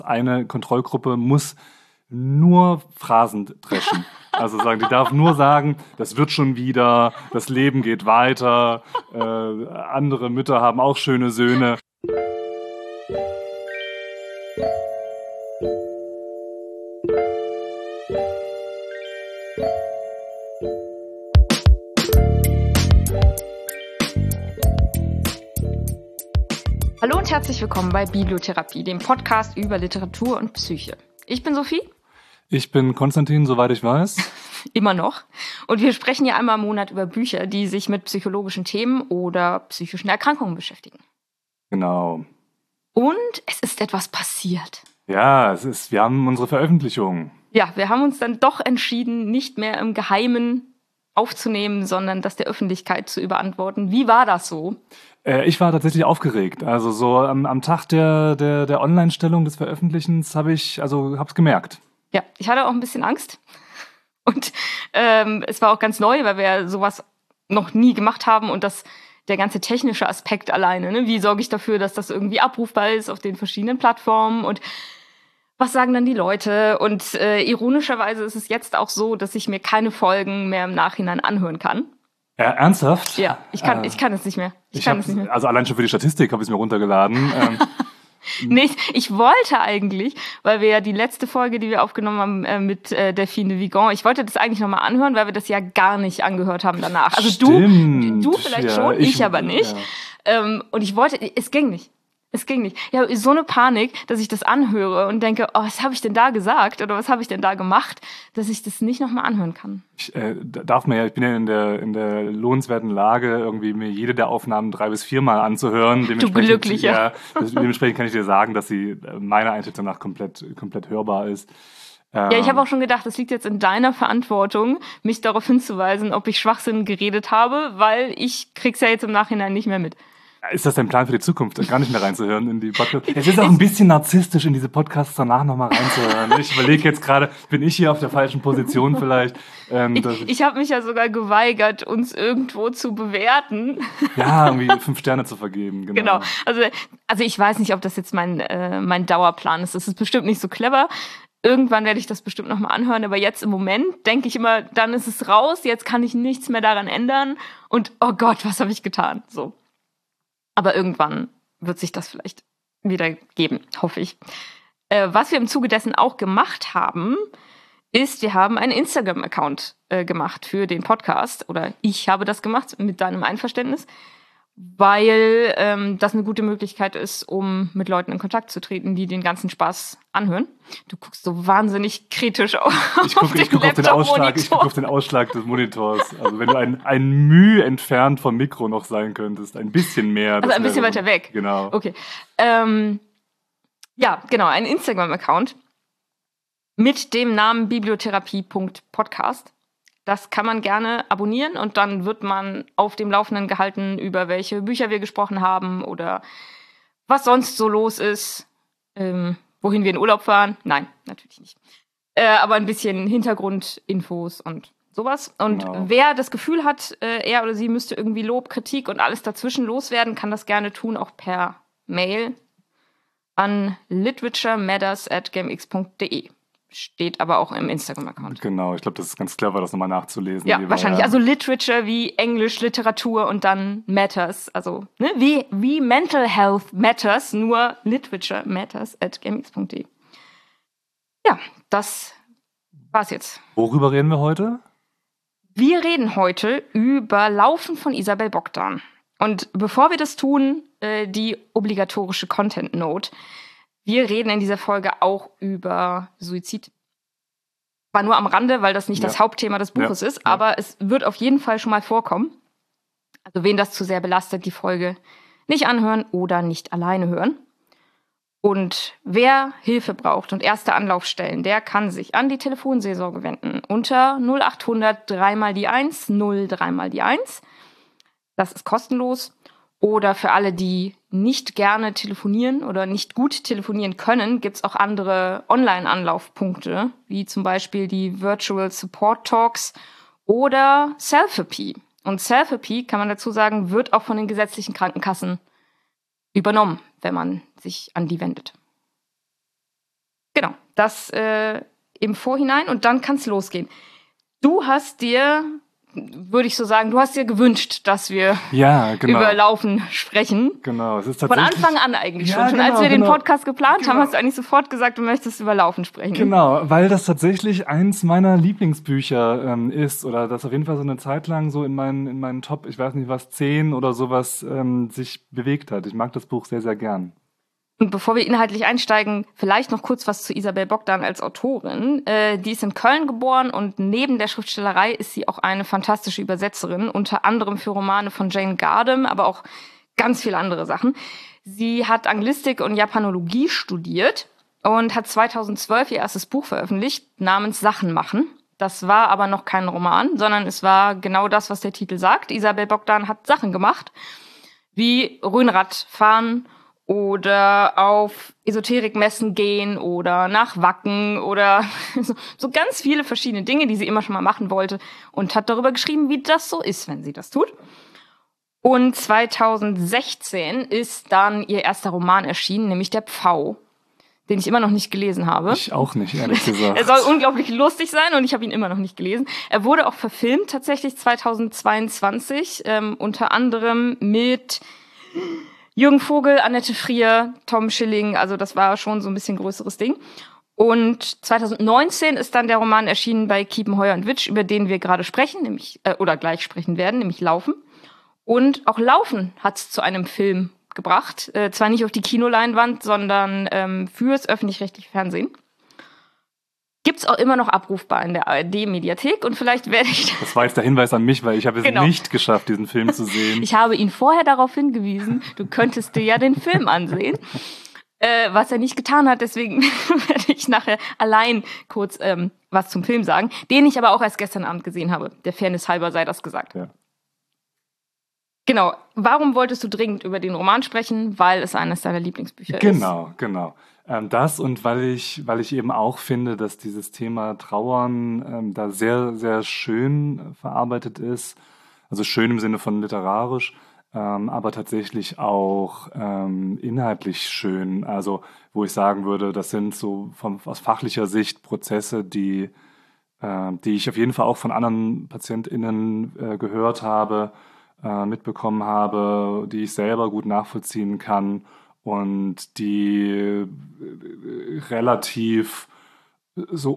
Eine Kontrollgruppe muss nur Phrasen dreschen. Also die darf nur sagen, das wird schon wieder, das Leben geht weiter, andere Mütter haben auch schöne Söhne. Hallo und herzlich willkommen bei Bibliotherapie, dem Podcast über Literatur und Psyche. Ich bin Sophie. Ich bin Konstantin, soweit ich weiß. Immer noch. Und wir sprechen ja einmal im Monat über Bücher, die sich mit psychologischen Themen oder psychischen Erkrankungen beschäftigen. Genau. Und es ist etwas passiert. Ja, wir haben unsere Veröffentlichung. Ja, wir haben uns dann doch entschieden, nicht mehr im Geheimen aufzunehmen, sondern das der Öffentlichkeit zu überantworten. Wie war das so? Ich war tatsächlich aufgeregt. Also so am Tag der Online-Stellung des Veröffentlichens hab's gemerkt. Ja, ich hatte auch ein bisschen Angst. Und es war auch ganz neu, weil wir ja sowas noch nie gemacht haben und der ganze technische Aspekt alleine, ne? Wie sorge ich dafür, dass das irgendwie abrufbar ist auf den verschiedenen Plattformen und was sagen dann die Leute? Und ironischerweise ist es jetzt auch so, dass ich mir keine Folgen mehr im Nachhinein anhören kann. Ernsthaft? Ja, ich kann es nicht mehr. Also allein schon für die Statistik habe ich es mir runtergeladen. Nee, ich wollte eigentlich, weil wir ja die letzte Folge, die wir aufgenommen haben mit Delphine de Vigan, ich wollte das eigentlich nochmal anhören, weil wir das ja gar nicht angehört haben danach. Also Stimmt. du vielleicht ja, schon, ich aber nicht. Ja. Und ich wollte, es ging nicht. Ja, so eine Panik, dass ich das anhöre und denke, oh, was habe ich denn da gesagt oder was habe ich denn da gemacht, dass ich das nicht nochmal anhören kann. Ich bin ja in der lohnenswerten Lage, irgendwie mir jede der Aufnahmen 3 bis 4 Mal anzuhören. Du Glücklicher. Ja, dementsprechend kann ich dir sagen, dass sie meiner Einschätzung nach komplett hörbar ist. Ja, ich habe auch schon gedacht, es liegt jetzt in deiner Verantwortung, mich darauf hinzuweisen, ob ich Schwachsinn geredet habe, weil ich krieg's ja jetzt im Nachhinein nicht mehr mit. Ist das dein Plan für die Zukunft, gar nicht mehr reinzuhören in die Podcasts? Es ist auch ein bisschen narzisstisch, in diese Podcasts danach nochmal reinzuhören. Ich überlege jetzt gerade, bin ich hier auf der falschen Position vielleicht? Ich habe mich ja sogar geweigert, uns irgendwo zu bewerten. Ja, irgendwie 5 Sterne zu vergeben. Genau. Also ich weiß nicht, ob das jetzt mein Dauerplan ist. Das ist bestimmt nicht so clever. Irgendwann werde ich das bestimmt nochmal anhören, aber jetzt im Moment denke ich immer, dann ist es raus, jetzt kann ich nichts mehr daran ändern und oh Gott, was habe ich getan? So. Aber irgendwann wird sich das vielleicht wieder geben, hoffe ich. Was wir im Zuge dessen auch gemacht haben, ist, wir haben einen Instagram-Account gemacht für den Podcast. Oder ich habe das gemacht mit deinem Einverständnis, weil das eine gute Möglichkeit ist, um mit Leuten in Kontakt zu treten, die den ganzen Spaß anhören. Du guckst so wahnsinnig kritisch auf Ich guck auf den Ausschlag des Monitors. Also wenn du ein Mühe entfernt vom Mikro noch sein könntest, ein bisschen mehr. Also ein bisschen weiter weg. Genau. Okay. Ja, genau, ein Instagram-Account mit dem Namen bibliotherapie.podcast. Das kann man gerne abonnieren und dann wird man auf dem Laufenden gehalten, über welche Bücher wir gesprochen haben oder was sonst so los ist, wohin wir in Urlaub fahren. Nein, natürlich nicht. Aber ein bisschen Hintergrundinfos und sowas. Und Genau. Wer das Gefühl hat, er oder sie müsste irgendwie Lob, Kritik und alles dazwischen loswerden, kann das gerne tun, auch per Mail an literaturematters@gmx.de. Steht aber auch im Instagram-Account. Genau, ich glaube, das ist ganz clever, das nochmal nachzulesen. Ja, wahrscheinlich. Also Literature wie Englisch, Literatur und dann Matters. Also wie Mental Health Matters, nur Literature Matters@gmx.de. Ja, das war's jetzt. Worüber reden wir heute? Wir reden heute über Laufen von Isabel Bogdan. Und bevor wir das tun, die obligatorische Content Note. Wir reden in dieser Folge auch über Suizid. War nur am Rande, weil das nicht das Hauptthema des Buches ist, aber es wird auf jeden Fall schon mal vorkommen. Also wen das zu sehr belastet, die Folge nicht anhören oder nicht alleine hören. Und wer Hilfe braucht und erste Anlaufstellen, der kann sich an die Telefonseelsorge wenden unter 0800 3 mal die 1 0 3 mal die 1. Das ist kostenlos. Oder für alle, die nicht gerne telefonieren oder nicht gut telefonieren können, gibt's auch andere Online-Anlaufpunkte, wie zum Beispiel die Virtual Support Talks oder Selfie. Und Selfie, kann man dazu sagen, wird auch von den gesetzlichen Krankenkassen übernommen, wenn man sich an die wendet. Genau, das im Vorhinein und dann kann es losgehen. Du hast dir, würde ich so sagen, du hast dir gewünscht, dass wir über Laufen sprechen. Genau, es ist von tatsächlich... Anfang an eigentlich schon. Schon als wir den Podcast geplant haben, hast du eigentlich sofort gesagt, du möchtest über Laufen sprechen. Genau, weil das tatsächlich eins meiner Lieblingsbücher ist oder das auf jeden Fall so eine Zeit lang so in meinen Top, ich weiß nicht was, 10 oder sowas sich bewegt hat. Ich mag das Buch sehr, sehr gern. Und bevor wir inhaltlich einsteigen, vielleicht noch kurz was zu Isabel Bogdan als Autorin. Die ist in Köln geboren und neben der Schriftstellerei ist sie auch eine fantastische Übersetzerin, unter anderem für Romane von Jane Gardam, aber auch ganz viele andere Sachen. Sie hat Anglistik und Japanologie studiert und hat 2012 ihr erstes Buch veröffentlicht, namens Sachen machen. Das war aber noch kein Roman, sondern es war genau das, was der Titel sagt. Isabel Bogdan hat Sachen gemacht, wie Rhönrad fahren oder auf Esoterikmessen gehen oder nach Wacken oder so ganz viele verschiedene Dinge, die sie immer schon mal machen wollte und hat darüber geschrieben, wie das so ist, wenn sie das tut. Und 2016 ist dann ihr erster Roman erschienen, nämlich Der Pfau, den ich immer noch nicht gelesen habe. Ich auch nicht, ehrlich gesagt. Er soll unglaublich lustig sein und ich habe ihn immer noch nicht gelesen. Er wurde auch verfilmt, tatsächlich 2022, unter anderem mit Jürgen Vogel, Annette Frier, Tom Schilling, also das war schon so ein bisschen größeres Ding. Und 2019 ist dann der Roman erschienen bei Kiepenheuer und Witsch, über den wir gerade sprechen, nämlich oder gleich sprechen werden, nämlich Laufen. Und auch Laufen hat es zu einem Film gebracht, zwar nicht auf die Kinoleinwand, sondern fürs öffentlich-rechtliche Fernsehen. Gibt's auch immer noch abrufbar in der ARD-Mediathek und vielleicht werde ich... Das war jetzt der Hinweis an mich, weil ich habe es nicht geschafft, diesen Film zu sehen. Ich habe ihn vorher darauf hingewiesen, du könntest dir ja den Film ansehen, was er nicht getan hat, deswegen werde ich nachher allein kurz was zum Film sagen, den ich aber auch erst gestern Abend gesehen habe. Der Fairness halber sei das gesagt. Ja. Genau. Warum wolltest du dringend über den Roman sprechen? Weil es eines deiner Lieblingsbücher ist. Genau. Das und weil ich eben auch finde, dass dieses Thema Trauern da sehr, sehr schön verarbeitet ist. Also schön im Sinne von literarisch, aber tatsächlich auch inhaltlich schön. Also wo ich sagen würde, das sind so aus fachlicher Sicht Prozesse, die ich auf jeden Fall auch von anderen PatientInnen gehört habe, mitbekommen habe, die ich selber gut nachvollziehen kann und die relativ so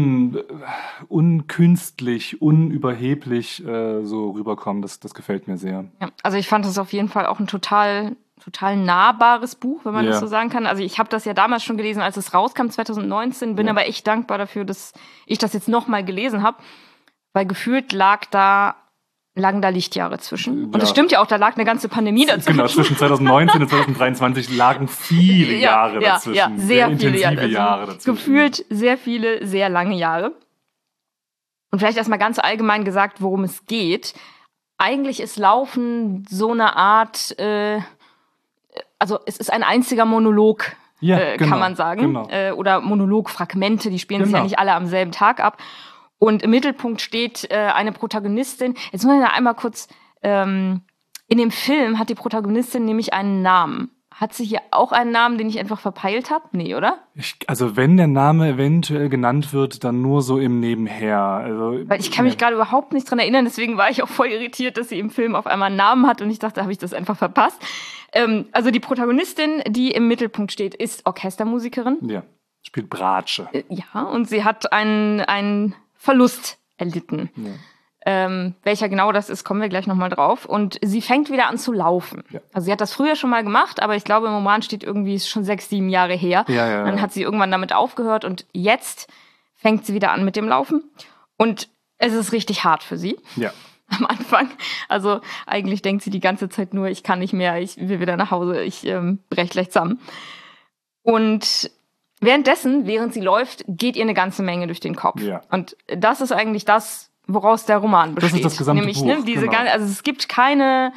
unkünstlich, unüberheblich so rüberkommen. Das gefällt mir sehr. Ja, also ich fand das auf jeden Fall auch ein total nahbares Buch, wenn man das so sagen kann. Also ich habe das ja damals schon gelesen, als es rauskam, 2019, bin aber echt dankbar dafür, dass ich das jetzt nochmal gelesen habe, weil gefühlt lagen da Lichtjahre zwischen. Und es stimmt ja auch, da lag eine ganze Pandemie dazwischen. Genau, zwischen 2019 und 2023 lagen viele Jahre dazwischen. Ja, sehr viele intensive Jahre dazwischen. Gefühlt sehr viele, sehr lange Jahre. Und vielleicht erstmal ganz allgemein gesagt, worum es geht. Eigentlich ist Laufen so eine Art, also es ist ein einziger Monolog, kann man sagen. Genau. Oder Monologfragmente, die spielen sich ja nicht alle am selben Tag ab. Und im Mittelpunkt steht eine Protagonistin. Jetzt muss ich noch einmal kurz, in dem Film hat die Protagonistin nämlich einen Namen. Hat sie hier auch einen Namen, den ich einfach verpeilt habe? Nee, oder? Also wenn der Name eventuell genannt wird, dann nur so im Nebenher. Also, weil ich kann mich gerade überhaupt nicht dran erinnern, deswegen war ich auch voll irritiert, dass sie im Film auf einmal einen Namen hat und ich dachte, habe ich das einfach verpasst. Also die Protagonistin, die im Mittelpunkt steht, ist Orchestermusikerin. Ja, spielt Bratsche. Ja, und sie hat einen Verlust erlitten. Ja. Welcher genau das ist, kommen wir gleich nochmal drauf. Und sie fängt wieder an zu laufen. Ja. Also sie hat das früher schon mal gemacht, aber ich glaube, im Roman steht irgendwie, ist schon 6, 7 Jahre her. Ja. Dann hat sie irgendwann damit aufgehört und jetzt fängt sie wieder an mit dem Laufen. Und es ist richtig hart für sie. Ja. Am Anfang. Also eigentlich denkt sie die ganze Zeit nur, ich kann nicht mehr, ich will wieder nach Hause, ich brech gleich zusammen. Und währenddessen, während sie läuft, geht ihr eine ganze Menge durch den Kopf. Ja. Und das ist eigentlich das, woraus der Roman besteht. Das ist das gesamte nämlich, Buch, diese genau. Also es gibt keine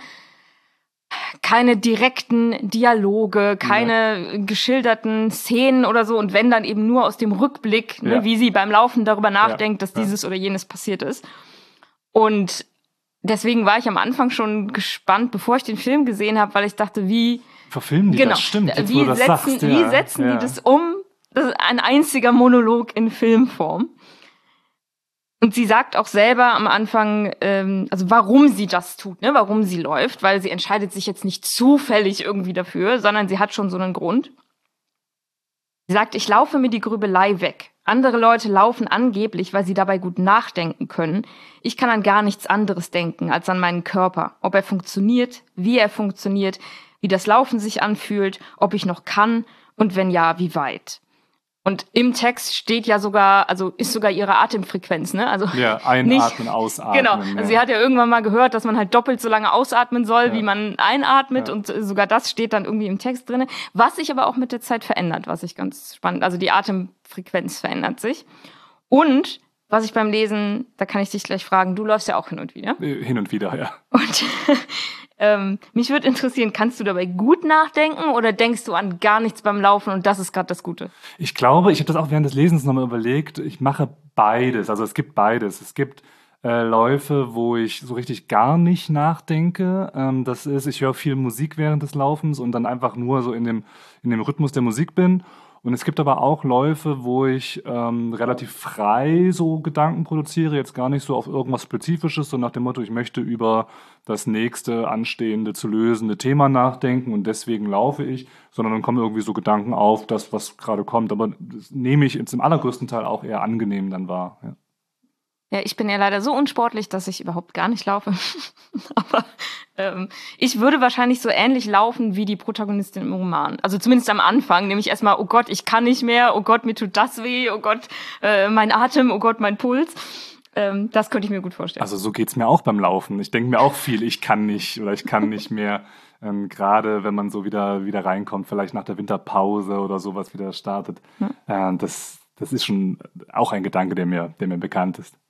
direkten Dialoge, keine geschilderten Szenen oder so. Und wenn dann eben nur aus dem Rückblick, wie sie beim Laufen darüber nachdenkt, dass dieses oder jenes passiert ist. Und deswegen war ich am Anfang schon gespannt, bevor ich den Film gesehen habe, weil ich dachte, wie verfilmen die das? Stimmt, jetzt, wie setzen die das um, Das ist ein einziger Monolog in Filmform. Und sie sagt auch selber am Anfang, also warum sie das tut, ne, warum sie läuft, weil sie entscheidet sich jetzt nicht zufällig irgendwie dafür, sondern sie hat schon so einen Grund. Sie sagt, ich laufe mir die Grübelei weg. Andere Leute laufen angeblich, weil sie dabei gut nachdenken können. Ich kann an gar nichts anderes denken als an meinen Körper. Ob er funktioniert, wie das Laufen sich anfühlt, ob ich noch kann und wenn ja, wie weit. Und im Text steht ja sogar, also ist sogar ihre Atemfrequenz, ne? Also ja, einatmen, ausatmen. Genau, also sie hat ja irgendwann mal gehört, dass man halt doppelt so lange ausatmen soll, wie man einatmet. Und sogar das steht dann irgendwie im Text drin. Was sich aber auch mit der Zeit verändert, was ich ganz spannend, also die Atemfrequenz verändert sich. Und was ich beim Lesen, da kann ich dich gleich fragen, du läufst ja auch hin und wieder. Hin und wieder, ja. Und mich würde interessieren, kannst du dabei gut nachdenken oder denkst du an gar nichts beim Laufen und das ist gerade das Gute? Ich glaube, ich habe das auch während des Lesens nochmal überlegt, ich mache beides, also es gibt beides. Es gibt Läufe, wo ich so richtig gar nicht nachdenke. Das ist, ich höre viel Musik während des Laufens und dann einfach nur so in dem Rhythmus der Musik bin. Und es gibt aber auch Läufe, wo ich relativ frei so Gedanken produziere, jetzt gar nicht so auf irgendwas Spezifisches, so nach dem Motto, ich möchte über das nächste anstehende zu lösende Thema nachdenken und deswegen laufe ich, sondern dann kommen irgendwie so Gedanken auf, das, was gerade kommt. Aber das nehme ich jetzt im allergrößten Teil auch eher angenehm dann wahr. Ja. Ja, ich bin ja leider so unsportlich, dass ich überhaupt gar nicht laufe. Aber ich würde wahrscheinlich so ähnlich laufen wie die Protagonistin im Roman. Also zumindest am Anfang, nämlich erstmal, oh Gott, ich kann nicht mehr, oh Gott, mir tut das weh, oh Gott, mein Atem, oh Gott, mein Puls. Das könnte ich mir gut vorstellen. Also so geht's mir auch beim Laufen. Ich denke mir auch viel, ich kann nicht oder ich kann nicht mehr. Gerade wenn man so wieder reinkommt, vielleicht nach der Winterpause oder sowas wieder startet. Das ist schon auch ein Gedanke, der mir bekannt ist.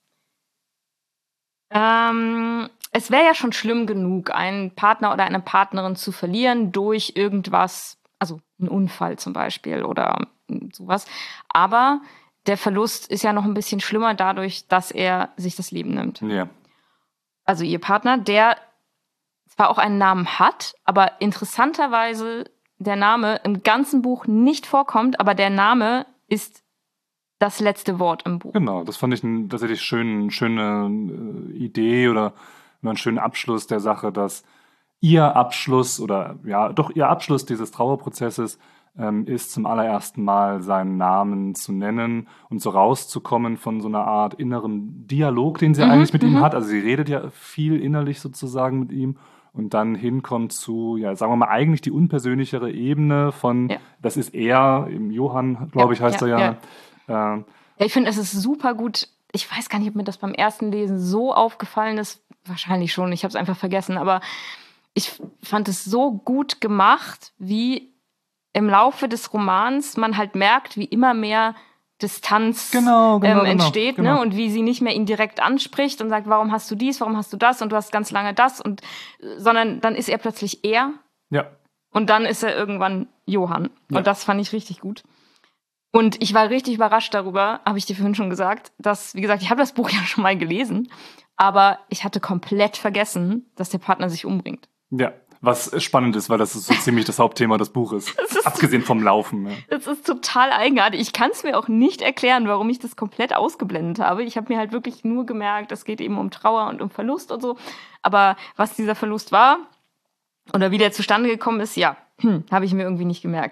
Es wäre ja schon schlimm genug, einen Partner oder eine Partnerin zu verlieren durch irgendwas, also einen Unfall zum Beispiel oder sowas. Aber der Verlust ist ja noch ein bisschen schlimmer dadurch, dass er sich das Leben nimmt. Ja. Also ihr Partner, der zwar auch einen Namen hat, aber interessanterweise der Name im ganzen Buch nicht vorkommt, aber der Name ist das letzte Wort im Buch. Genau, das fand ich tatsächlich schöne Idee oder einen schönen Abschluss der Sache, dass ihr Abschluss dieses Trauerprozesses ist, zum allerersten Mal seinen Namen zu nennen und so rauszukommen von so einer Art innerem Dialog, den sie eigentlich mit ihm hat. Also sie redet ja viel innerlich sozusagen mit ihm und dann hinkommt zu, ja, sagen wir mal, eigentlich die unpersönlichere Ebene von, das ist er, Johann, glaube ich, heißt er ja. Ja, ich finde, es ist super gut. Ich weiß gar nicht, ob mir das beim ersten Lesen so aufgefallen ist. Wahrscheinlich schon, ich habe es einfach vergessen. Aber ich fand es so gut gemacht, wie im Laufe des Romans man halt merkt, wie immer mehr Distanz entsteht. Genau. Ne? Und wie sie nicht mehr ihn direkt anspricht und sagt, warum hast du dies, warum hast du das und du hast ganz lange das. Sondern dann ist er plötzlich er. Ja. Und dann ist er irgendwann Johann. Ja. Und das fand ich richtig gut. Und ich war richtig überrascht darüber, habe ich dir vorhin schon gesagt, dass, wie gesagt, ich habe das Buch ja schon mal gelesen, aber ich hatte komplett vergessen, dass der Partner sich umbringt. Ja, was spannend ist, weil das ist so ziemlich das Hauptthema des Buches, abgesehen vom Laufen. Ja. Das ist total eigenartig. Ich kann es mir auch nicht erklären, warum ich das komplett ausgeblendet habe. Ich habe mir halt wirklich nur gemerkt, es geht eben um Trauer und um Verlust und so. Aber was dieser Verlust war oder wie der zustande gekommen ist, habe ich mir irgendwie nicht gemerkt.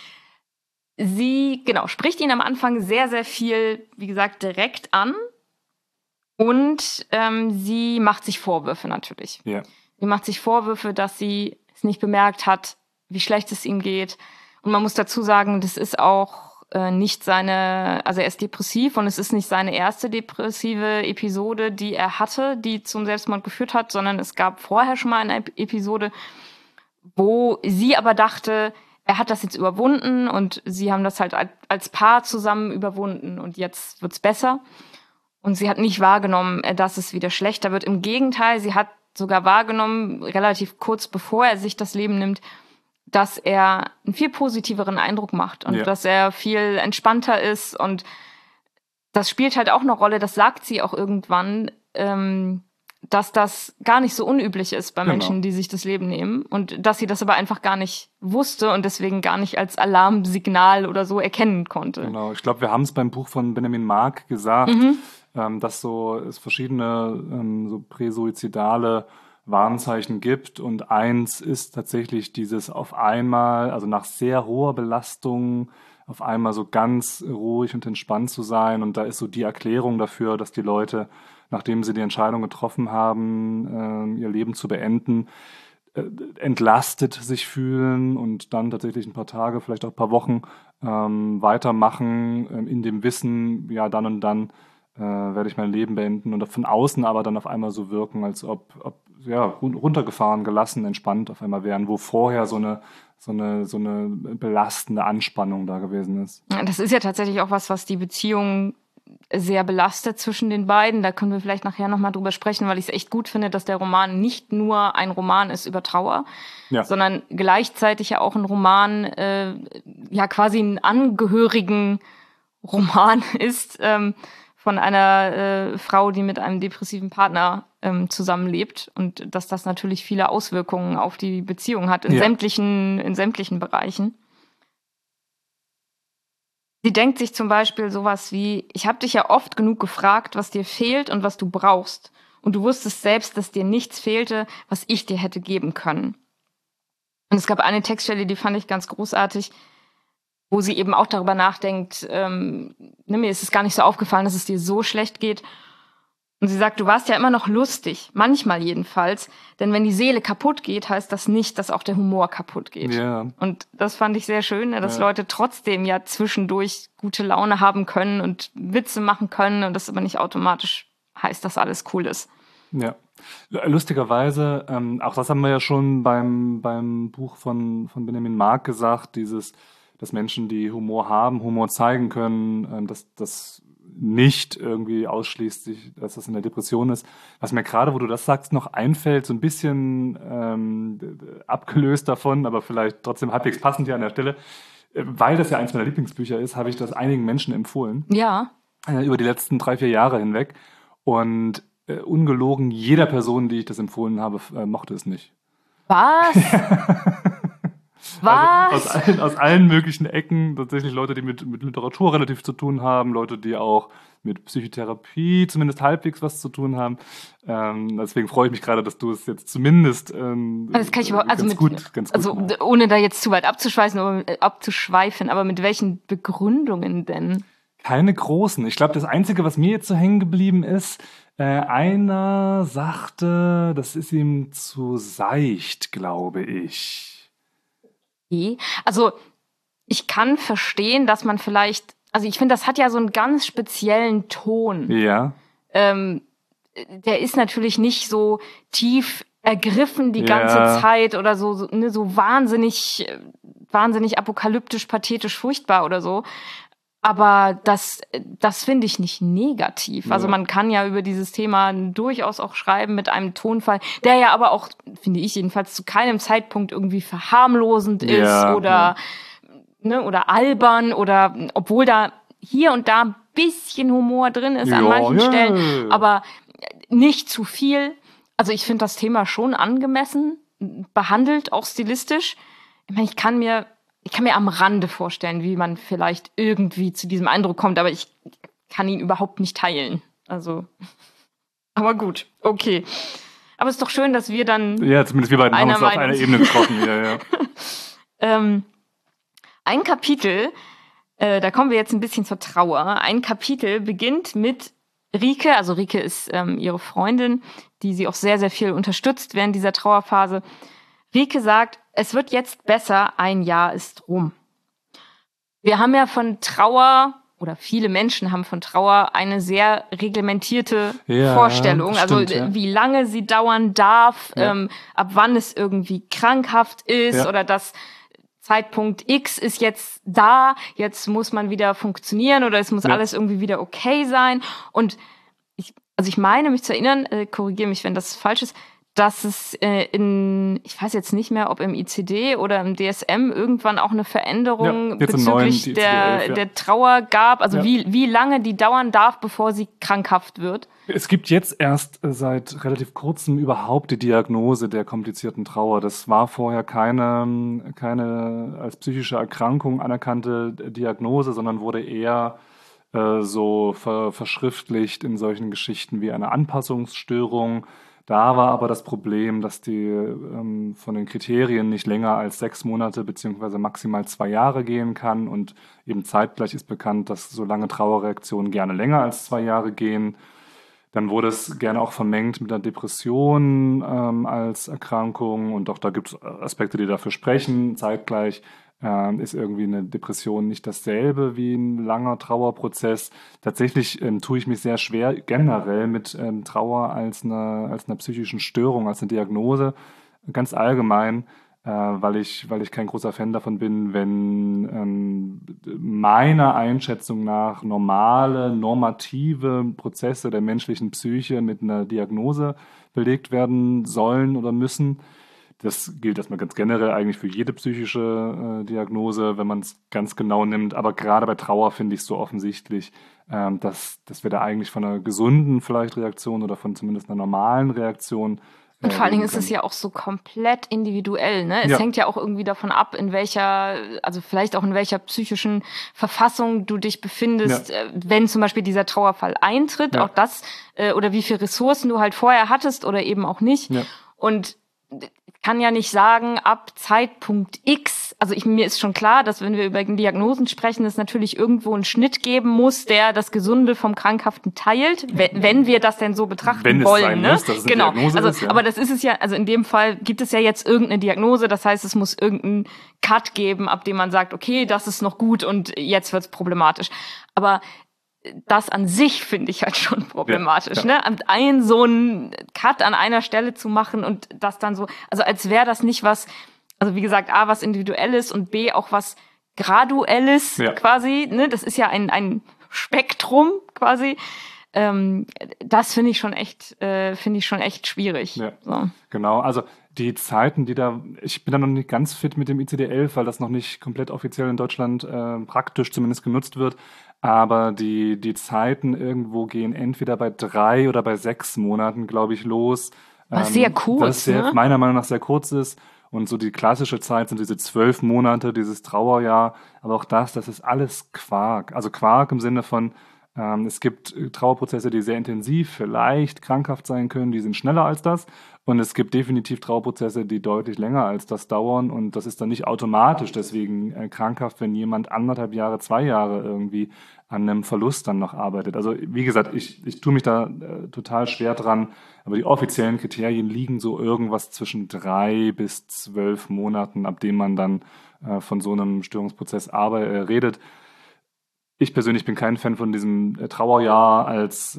Sie, spricht ihn am Anfang sehr, sehr viel, wie gesagt, direkt an. Und sie macht sich Vorwürfe natürlich. Ja. Sie macht sich Vorwürfe, dass sie es nicht bemerkt hat, wie schlecht es ihm geht. Und man muss dazu sagen, das ist auch nicht also er ist depressiv und es ist nicht seine erste depressive Episode, die er hatte, die zum Selbstmord geführt hat, sondern es gab vorher schon mal eine Episode, wo sie aber dachte, er hat das jetzt überwunden und sie haben das halt als Paar zusammen überwunden und jetzt wird's besser. Und sie hat nicht wahrgenommen, dass es wieder schlechter wird. Im Gegenteil, sie hat sogar wahrgenommen, relativ kurz bevor er sich das Leben nimmt, dass er einen viel positiveren Eindruck macht und dass er viel entspannter ist. Und das spielt halt auch eine Rolle, das sagt sie auch irgendwann, dass das gar nicht so unüblich ist bei Genau. Menschen, die sich das Leben nehmen und dass sie das aber einfach gar nicht wusste und deswegen gar nicht als Alarmsignal oder so erkennen konnte. Genau, ich glaube, wir haben es beim Buch von Benjamin Mark gesagt, dass es verschiedene so präsuizidale Warnzeichen gibt und eins ist tatsächlich dieses auf einmal, also nach sehr hoher Belastung, auf einmal so ganz ruhig und entspannt zu sein und da ist so die Erklärung dafür, dass die Leute, nachdem sie die Entscheidung getroffen haben, ihr Leben zu beenden, entlastet sich fühlen und dann tatsächlich ein paar Tage, vielleicht auch ein paar Wochen weitermachen in dem Wissen, ja, dann und dann werde ich mein Leben beenden und von außen aber dann auf einmal so wirken, als ob ja, runtergefahren, gelassen, entspannt auf einmal wären, wo vorher so eine belastende Anspannung da gewesen ist. Das ist ja tatsächlich auch was die Beziehung sehr belastet zwischen den beiden. Da können wir vielleicht nachher nochmal drüber sprechen, weil ich es echt gut finde, dass der Roman nicht nur ein Roman ist über Trauer, sondern gleichzeitig ja auch ein Roman, ja quasi ein Angehörigen-Roman ist von einer Frau, die mit einem depressiven Partner zusammenlebt und dass das natürlich viele Auswirkungen auf die Beziehung hat in sämtlichen Bereichen. Sie denkt sich zum Beispiel sowas wie, ich habe dich ja oft genug gefragt, was dir fehlt und was du brauchst. Und du wusstest selbst, dass dir nichts fehlte, was ich dir hätte geben können. Und es gab eine Textstelle, die fand ich ganz großartig, wo sie eben auch darüber nachdenkt, mir ist es gar nicht so aufgefallen, dass es dir so schlecht geht. Und sie sagt, du warst ja immer noch lustig, manchmal jedenfalls. Denn wenn die Seele kaputt geht, heißt das nicht, dass auch der Humor kaputt geht. Ja. Und das fand ich sehr schön, dass Leute trotzdem ja zwischendurch gute Laune haben können und Witze machen können und das aber nicht automatisch heißt, dass alles cool ist. Ja, lustigerweise, auch das haben wir ja schon beim Buch von Benjamin Mark gesagt, dass Menschen, die Humor haben, Humor zeigen können, dass das nicht irgendwie ausschließt, dass das in der Depression ist. Was mir gerade, wo du das sagst, noch einfällt, so ein bisschen abgelöst davon, aber vielleicht trotzdem halbwegs passend hier an der Stelle, weil das ja eins meiner Lieblingsbücher ist, habe ich das einigen Menschen empfohlen. Ja. Über die letzten 3-4 Jahre hinweg. Und ungelogen, jeder Person, die ich das empfohlen habe, mochte es nicht. Was? Was? Also aus allen möglichen Ecken, tatsächlich Leute, die mit Literatur relativ zu tun haben, Leute, die auch mit Psychotherapie zumindest halbwegs was zu tun haben. Deswegen freue ich mich gerade, dass du es jetzt zumindest das kann ich ganz gut ohne da jetzt zu weit abzuschweifen, aber mit welchen Begründungen denn? Keine großen. Ich glaube, das Einzige, was mir jetzt so hängen geblieben ist, einer sagte, das ist ihm zu seicht, glaube ich. Also ich kann verstehen, dass man vielleicht, also ich finde, das hat ja so einen ganz speziellen Ton. Ja. Der ist natürlich nicht so tief ergriffen die ganze Zeit oder so wahnsinnig apokalyptisch, pathetisch, furchtbar oder so. Aber das finde ich nicht negativ. Also man kann ja über dieses Thema durchaus auch schreiben mit einem Tonfall, der ja aber auch, finde ich jedenfalls, zu keinem Zeitpunkt irgendwie verharmlosend ist oder albern oder obwohl da hier und da ein bisschen Humor drin ist an manchen Stellen, aber nicht zu viel. Also ich finde das Thema schon angemessen behandelt, auch stilistisch. Ich meine, ich kann mir am Rande vorstellen, wie man vielleicht irgendwie zu diesem Eindruck kommt, aber ich kann ihn überhaupt nicht teilen. Also, aber gut, okay. Aber es ist doch schön, dass wir dann ja, zumindest wir beiden haben uns auf einer Ebene getroffen. Ein Kapitel, da kommen wir jetzt ein bisschen zur Trauer. Ein Kapitel beginnt mit Rike, also Rike ist ihre Freundin, die sie auch sehr, sehr viel unterstützt während dieser Trauerphase. Rike sagt, es wird jetzt besser, ein Jahr ist rum. Wir haben ja von Trauer, oder viele Menschen haben von Trauer eine sehr reglementierte Vorstellung. Stimmt, also wie lange sie dauern darf, ab wann es irgendwie krankhaft ist oder das Zeitpunkt X ist jetzt da, jetzt muss man wieder funktionieren oder es muss alles irgendwie wieder okay sein. Und ich meine mich zu erinnern, korrigiere mich, wenn das falsch ist, dass es ich weiß jetzt nicht mehr, ob im ICD oder im DSM irgendwann auch eine Veränderung bezüglich der Trauer gab, also wie lange die dauern darf, bevor sie krankhaft wird. Es gibt jetzt erst seit relativ kurzem überhaupt die Diagnose der komplizierten Trauer. Das war vorher keine als psychische Erkrankung anerkannte Diagnose, sondern wurde eher so verschriftlicht in solchen Geschichten wie eine Anpassungsstörung. Da war aber das Problem, dass die von den Kriterien nicht länger als 6 Monate beziehungsweise maximal 2 Jahre gehen kann. Und eben zeitgleich ist bekannt, dass so lange Trauerreaktionen gerne länger als 2 Jahre gehen. Dann wurde es gerne auch vermengt mit einer Depression als Erkrankung. Und auch da gibt es Aspekte, die dafür sprechen. Zeitgleich ist irgendwie eine Depression nicht dasselbe wie ein langer Trauerprozess. Tatsächlich tue ich mich sehr schwer generell mit Trauer als einer psychischen Störung, als eine Diagnose, ganz allgemein, weil ich kein großer Fan davon bin, wenn meiner Einschätzung nach normative Prozesse der menschlichen Psyche mit einer Diagnose belegt werden sollen oder müssen. Das gilt erstmal ganz generell eigentlich für jede psychische Diagnose, wenn man es ganz genau nimmt. Aber gerade bei Trauer finde ich es so offensichtlich, dass wir da eigentlich von einer gesunden vielleicht Reaktion oder von zumindest einer normalen Reaktion. Und vor allen Dingen ist es ja auch so komplett individuell, ne? Es hängt ja auch irgendwie davon ab, also vielleicht auch in welcher psychischen Verfassung du dich befindest, wenn zum Beispiel dieser Trauerfall eintritt, auch das, oder wie viele Ressourcen du halt vorher hattest oder eben auch nicht. Ja. Und kann ja nicht sagen, ab Zeitpunkt X, also mir ist schon klar, dass wenn wir über Diagnosen sprechen, es natürlich irgendwo einen Schnitt geben muss, der das Gesunde vom Krankhaften teilt, wenn wir das denn so betrachten wollen. Sein muss, dass es eine Diagnose ist, aber das ist es ja, also in dem Fall gibt es ja jetzt irgendeine Diagnose, das heißt, es muss irgendeinen Cut geben, ab dem man sagt, okay, das ist noch gut und jetzt wird's problematisch. Aber das an sich finde ich halt schon problematisch, ne? So einen Cut an einer Stelle zu machen und das dann so, also als wäre das nicht was, also wie gesagt, A, was Individuelles und B, auch was Graduelles quasi, ne? Das ist ja ein Spektrum quasi. Das finde ich schon echt schwierig. Ja, so. Genau, also die Zeiten, ich bin da noch nicht ganz fit mit dem ICD-11, weil das noch nicht komplett offiziell in Deutschland praktisch zumindest genutzt wird. Aber die Zeiten irgendwo gehen entweder bei 3 oder bei 6 Monaten, glaube ich, los. Was sehr kurz, was meiner Meinung nach sehr kurz ist. Und so die klassische Zeit sind diese 12 Monate, dieses Trauerjahr. Aber auch das ist alles Quark. Also Quark im Sinne von, es gibt Trauerprozesse, die sehr intensiv, vielleicht krankhaft sein können, die sind schneller als das. Und es gibt definitiv Trauerprozesse, die deutlich länger als das dauern. Und das ist dann nicht automatisch deswegen krankhaft, wenn jemand 1,5 Jahre, 2 Jahre irgendwie an einem Verlust dann noch arbeitet. Also wie gesagt, ich tue mich da total schwer dran. Aber die offiziellen Kriterien liegen so irgendwas zwischen 3 bis 12 Monaten, ab dem man dann von so einem Störungsprozess redet. Ich persönlich bin kein Fan von diesem Trauerjahr als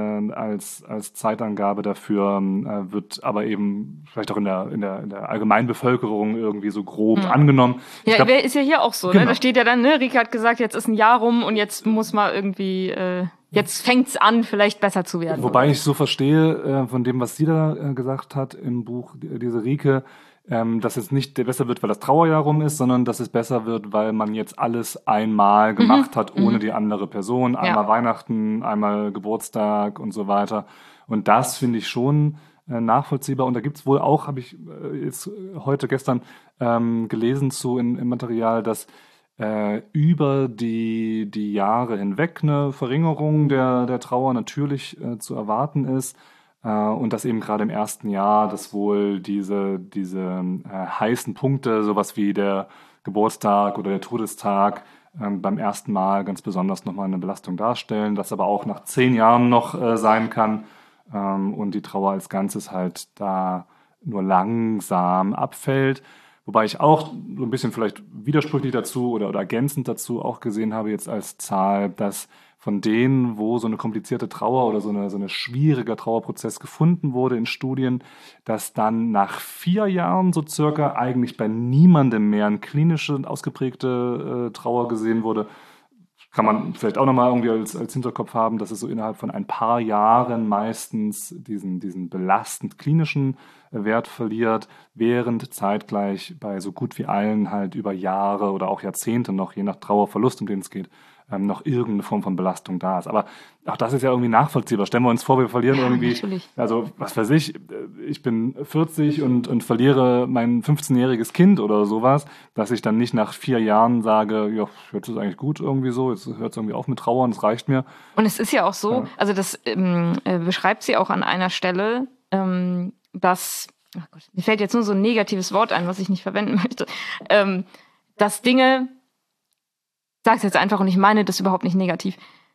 Zeitangabe dafür, wird aber eben vielleicht auch in der allgemeinen Bevölkerung irgendwie so grob angenommen. Ja, ist ja hier auch so, genau. Ne? Da steht ja dann, ne, Rika hat gesagt, jetzt ist ein Jahr rum und jetzt muss mal irgendwie, jetzt fängt's an, vielleicht besser zu werden. Wobei ich so verstehe, von dem, was sie da gesagt hat im Buch, diese Rike, dass es nicht besser wird, weil das Trauerjahr rum ist, sondern dass es besser wird, weil man jetzt alles einmal gemacht hat, ohne die andere Person. Einmal Weihnachten, einmal Geburtstag und so weiter. Und das finde ich schon nachvollziehbar. Und da gibt's wohl auch, habe ich jetzt gestern gelesen im Material, dass über die Jahre hinweg eine Verringerung der Trauer natürlich zu erwarten ist. Und dass eben gerade im ersten Jahr, dass wohl diese heißen Punkte, sowas wie der Geburtstag oder der Todestag, beim ersten Mal ganz besonders nochmal eine Belastung darstellen, das aber auch nach 10 Jahren noch sein kann und die Trauer als Ganzes halt da nur langsam abfällt. Wobei ich auch so ein bisschen vielleicht widersprüchlich dazu oder ergänzend dazu auch gesehen habe jetzt als Zahl, dass von denen, wo so eine komplizierte Trauer oder so eine schwieriger Trauerprozess gefunden wurde in Studien, dass dann nach 4 Jahren so circa eigentlich bei niemandem mehr eine klinische ausgeprägte Trauer gesehen wurde. Kann man vielleicht auch nochmal irgendwie als Hinterkopf haben, dass es so innerhalb von ein paar Jahren meistens diesen belastend klinischen Wert verliert, während zeitgleich bei so gut wie allen halt über Jahre oder auch Jahrzehnte noch, je nach Trauerverlust, um den es geht, noch irgendeine Form von Belastung da ist. Aber auch das ist ja irgendwie nachvollziehbar. Stellen wir uns vor, wir verlieren irgendwie, natürlich. also was weiß ich bin 40 und verliere mein 15-jähriges Kind oder sowas, dass ich dann nicht nach 4 Jahren sage, ja, jetzt ist eigentlich gut irgendwie so, jetzt hört es irgendwie auf mit Trauern, es reicht mir. Und es ist ja auch so, also das beschreibt sie auch an einer Stelle, dass, ach Gott, mir fällt jetzt nur so ein negatives Wort ein, was ich nicht verwenden möchte, dass Dinge, ich sage es jetzt einfach und ich meine das überhaupt nicht negativ,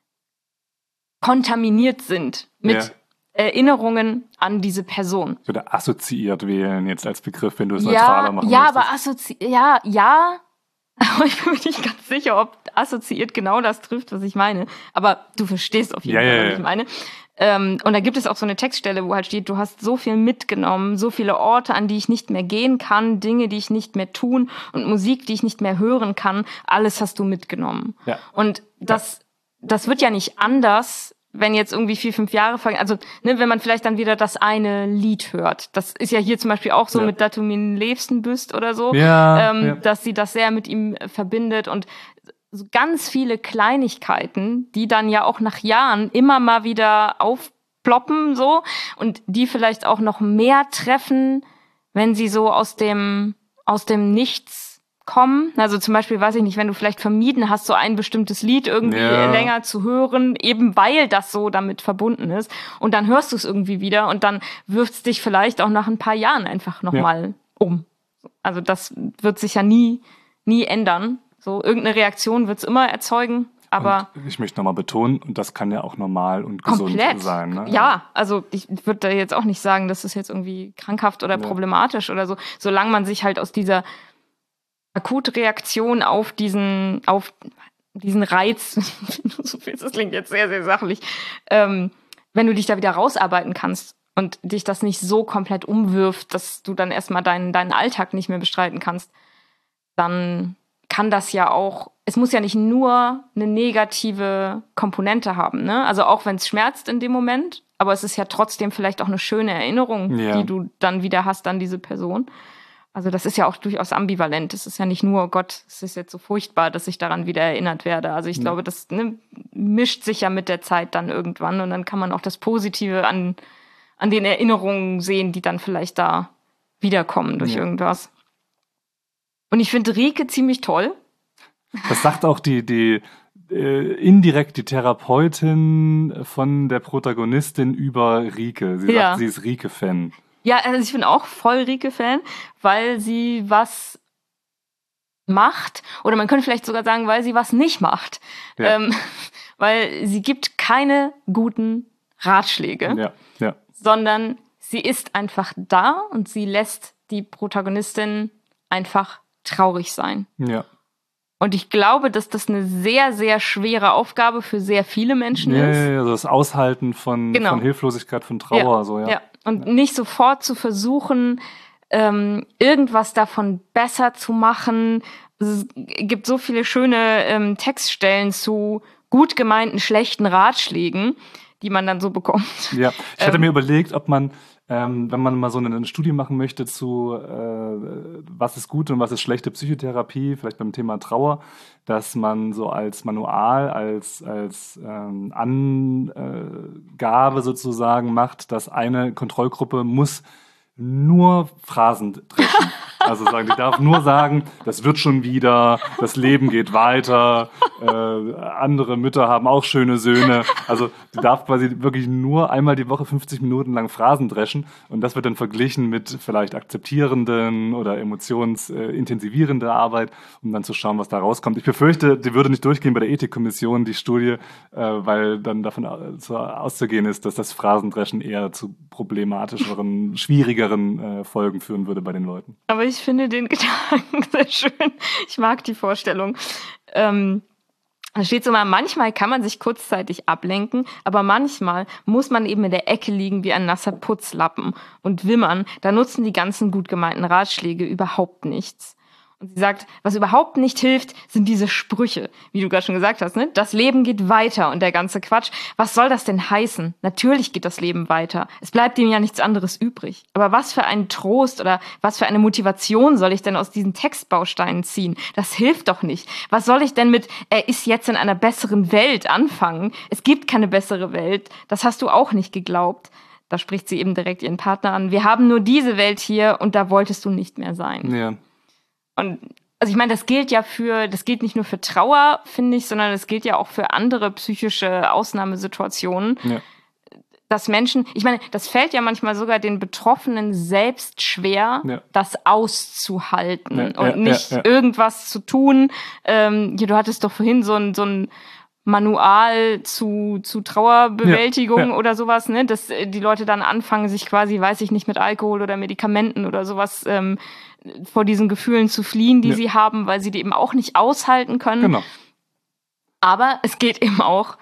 kontaminiert sind mit Erinnerungen an diese Person. Ich würde assoziiert wählen jetzt als Begriff, wenn du es neutraler machen möchtest. Ja, aber aber ich bin mir nicht ganz sicher, ob assoziiert genau das trifft, was ich meine. Aber du verstehst auf jeden Fall, was ich meine. Und da gibt es auch so eine Textstelle, wo halt steht, du hast so viel mitgenommen, so viele Orte, an die ich nicht mehr gehen kann, Dinge, die ich nicht mehr tun und Musik, die ich nicht mehr hören kann, alles hast du mitgenommen. Ja. Und das wird ja nicht anders, wenn jetzt irgendwie 4, 5 Jahre vergehen, also wenn man vielleicht dann wieder das eine Lied hört. Das ist ja hier zum Beispiel auch so mit "Dat du min liebsten bist" oder so, dass sie das sehr mit ihm verbindet und so ganz viele Kleinigkeiten, die dann ja auch nach Jahren immer mal wieder aufploppen so und die vielleicht auch noch mehr treffen, wenn sie so aus dem Nichts kommen. Also zum Beispiel, weiß ich nicht, wenn du vielleicht vermieden hast, so ein bestimmtes Lied irgendwie länger zu hören, eben weil das so damit verbunden ist. Und dann hörst du es irgendwie wieder und dann wirft es dich vielleicht auch nach ein paar Jahren einfach nochmal um. Also das wird sich ja nie ändern. So, irgendeine Reaktion wird es immer erzeugen. Aber und ich möchte nochmal betonen, und das kann ja auch normal und gesund sein. Ne? Ja, also ich würde da jetzt auch nicht sagen, das ist jetzt irgendwie krankhaft oder problematisch oder so. Solange man sich halt aus dieser Akutreaktion auf diesen Reiz, so viel, das klingt jetzt sehr, sehr sachlich, wenn du dich da wieder rausarbeiten kannst und dich das nicht so komplett umwirft, dass du dann erstmal deinen Alltag nicht mehr bestreiten kannst, dann kann das ja auch, es muss ja nicht nur eine negative Komponente haben, ne? Also auch wenn es schmerzt in dem Moment, aber es ist ja trotzdem vielleicht auch eine schöne Erinnerung, die du dann wieder hast an diese Person. Also das ist ja auch durchaus ambivalent. Es ist ja nicht nur, oh Gott, es ist jetzt so furchtbar, dass ich daran wieder erinnert werde. Also ich glaube, das mischt sich ja mit der Zeit dann irgendwann und dann kann man auch das Positive an den Erinnerungen sehen, die dann vielleicht da wiederkommen durch irgendwas. Und ich finde Rieke ziemlich toll. Das sagt auch die indirekt die Therapeutin von der Protagonistin über Rieke. Sie sagt, sie ist Rieke-Fan. Ja, also ich bin auch voll Rieke-Fan, weil sie was macht, oder man könnte vielleicht sogar sagen, weil sie was nicht macht. Weil sie gibt keine guten Ratschläge, sondern sie ist einfach da und sie lässt die Protagonistin einfach traurig sein. Ja. Und ich glaube, dass das eine sehr, sehr schwere Aufgabe für sehr viele Menschen ist. Ja, also das Aushalten von Hilflosigkeit, von Trauer. Ja. Und nicht sofort zu versuchen, irgendwas davon besser zu machen. Es gibt so viele schöne Textstellen zu gut gemeinten schlechten Ratschlägen, die man dann so bekommt. Ja, ich hatte mir überlegt, ob man, wenn man mal so eine Studie machen möchte zu was ist gute und was ist schlechte Psychotherapie, vielleicht beim Thema Trauer, dass man so als Manual, als Angabe sozusagen macht, dass eine Kontrollgruppe muss nur Phrasen dreschen. Also sagen, die darf nur sagen, das wird schon wieder, das Leben geht weiter, andere Mütter haben auch schöne Söhne. Also die darf quasi wirklich nur einmal die Woche 50 Minuten lang Phrasen dreschen und das wird dann verglichen mit vielleicht akzeptierenden oder emotionsintensivierender Arbeit, um dann zu schauen, was da rauskommt. Ich befürchte, die würde nicht durchgehen bei der Ethikkommission, die Studie, weil dann davon auszugehen ist, dass das Phrasendreschen eher zu problematischeren, schwierigeren Folgen führen würde bei den Leuten. Aber ich finde den Gedanken sehr schön. Ich mag die Vorstellung. Da steht so mal, manchmal kann man sich kurzzeitig ablenken, aber manchmal muss man eben in der Ecke liegen wie ein nasser Putzlappen und wimmern. Da nutzen die ganzen gut gemeinten Ratschläge überhaupt nichts. Und sie sagt, was überhaupt nicht hilft, sind diese Sprüche, wie du gerade schon gesagt hast, ne? Das Leben geht weiter und der ganze Quatsch. Was soll das denn heißen? Natürlich geht das Leben weiter. Es bleibt ihm ja nichts anderes übrig. Aber was für einen Trost oder was für eine Motivation soll ich denn aus diesen Textbausteinen ziehen? Das hilft doch nicht. Was soll ich denn mit, er ist jetzt in einer besseren Welt anfangen? Es gibt keine bessere Welt. Das hast du auch nicht geglaubt. Da spricht sie eben direkt ihren Partner an. Wir haben nur diese Welt hier und da wolltest du nicht mehr sein. Ja. Und also ich meine, das gilt nicht nur für Trauer, finde ich, sondern das gilt ja auch für andere psychische Ausnahmesituationen. Ja. Dass Menschen, ich meine, das fällt ja manchmal sogar den Betroffenen selbst schwer, das auszuhalten und nicht irgendwas zu tun. Du hattest doch vorhin so ein Manual zu Trauerbewältigung oder sowas, ne, dass die Leute dann anfangen, sich quasi, weiß ich nicht, mit Alkohol oder Medikamenten oder sowas vor diesen Gefühlen zu fliehen, die sie haben, weil sie die eben auch nicht aushalten können. Genau. Aber es geht eben auch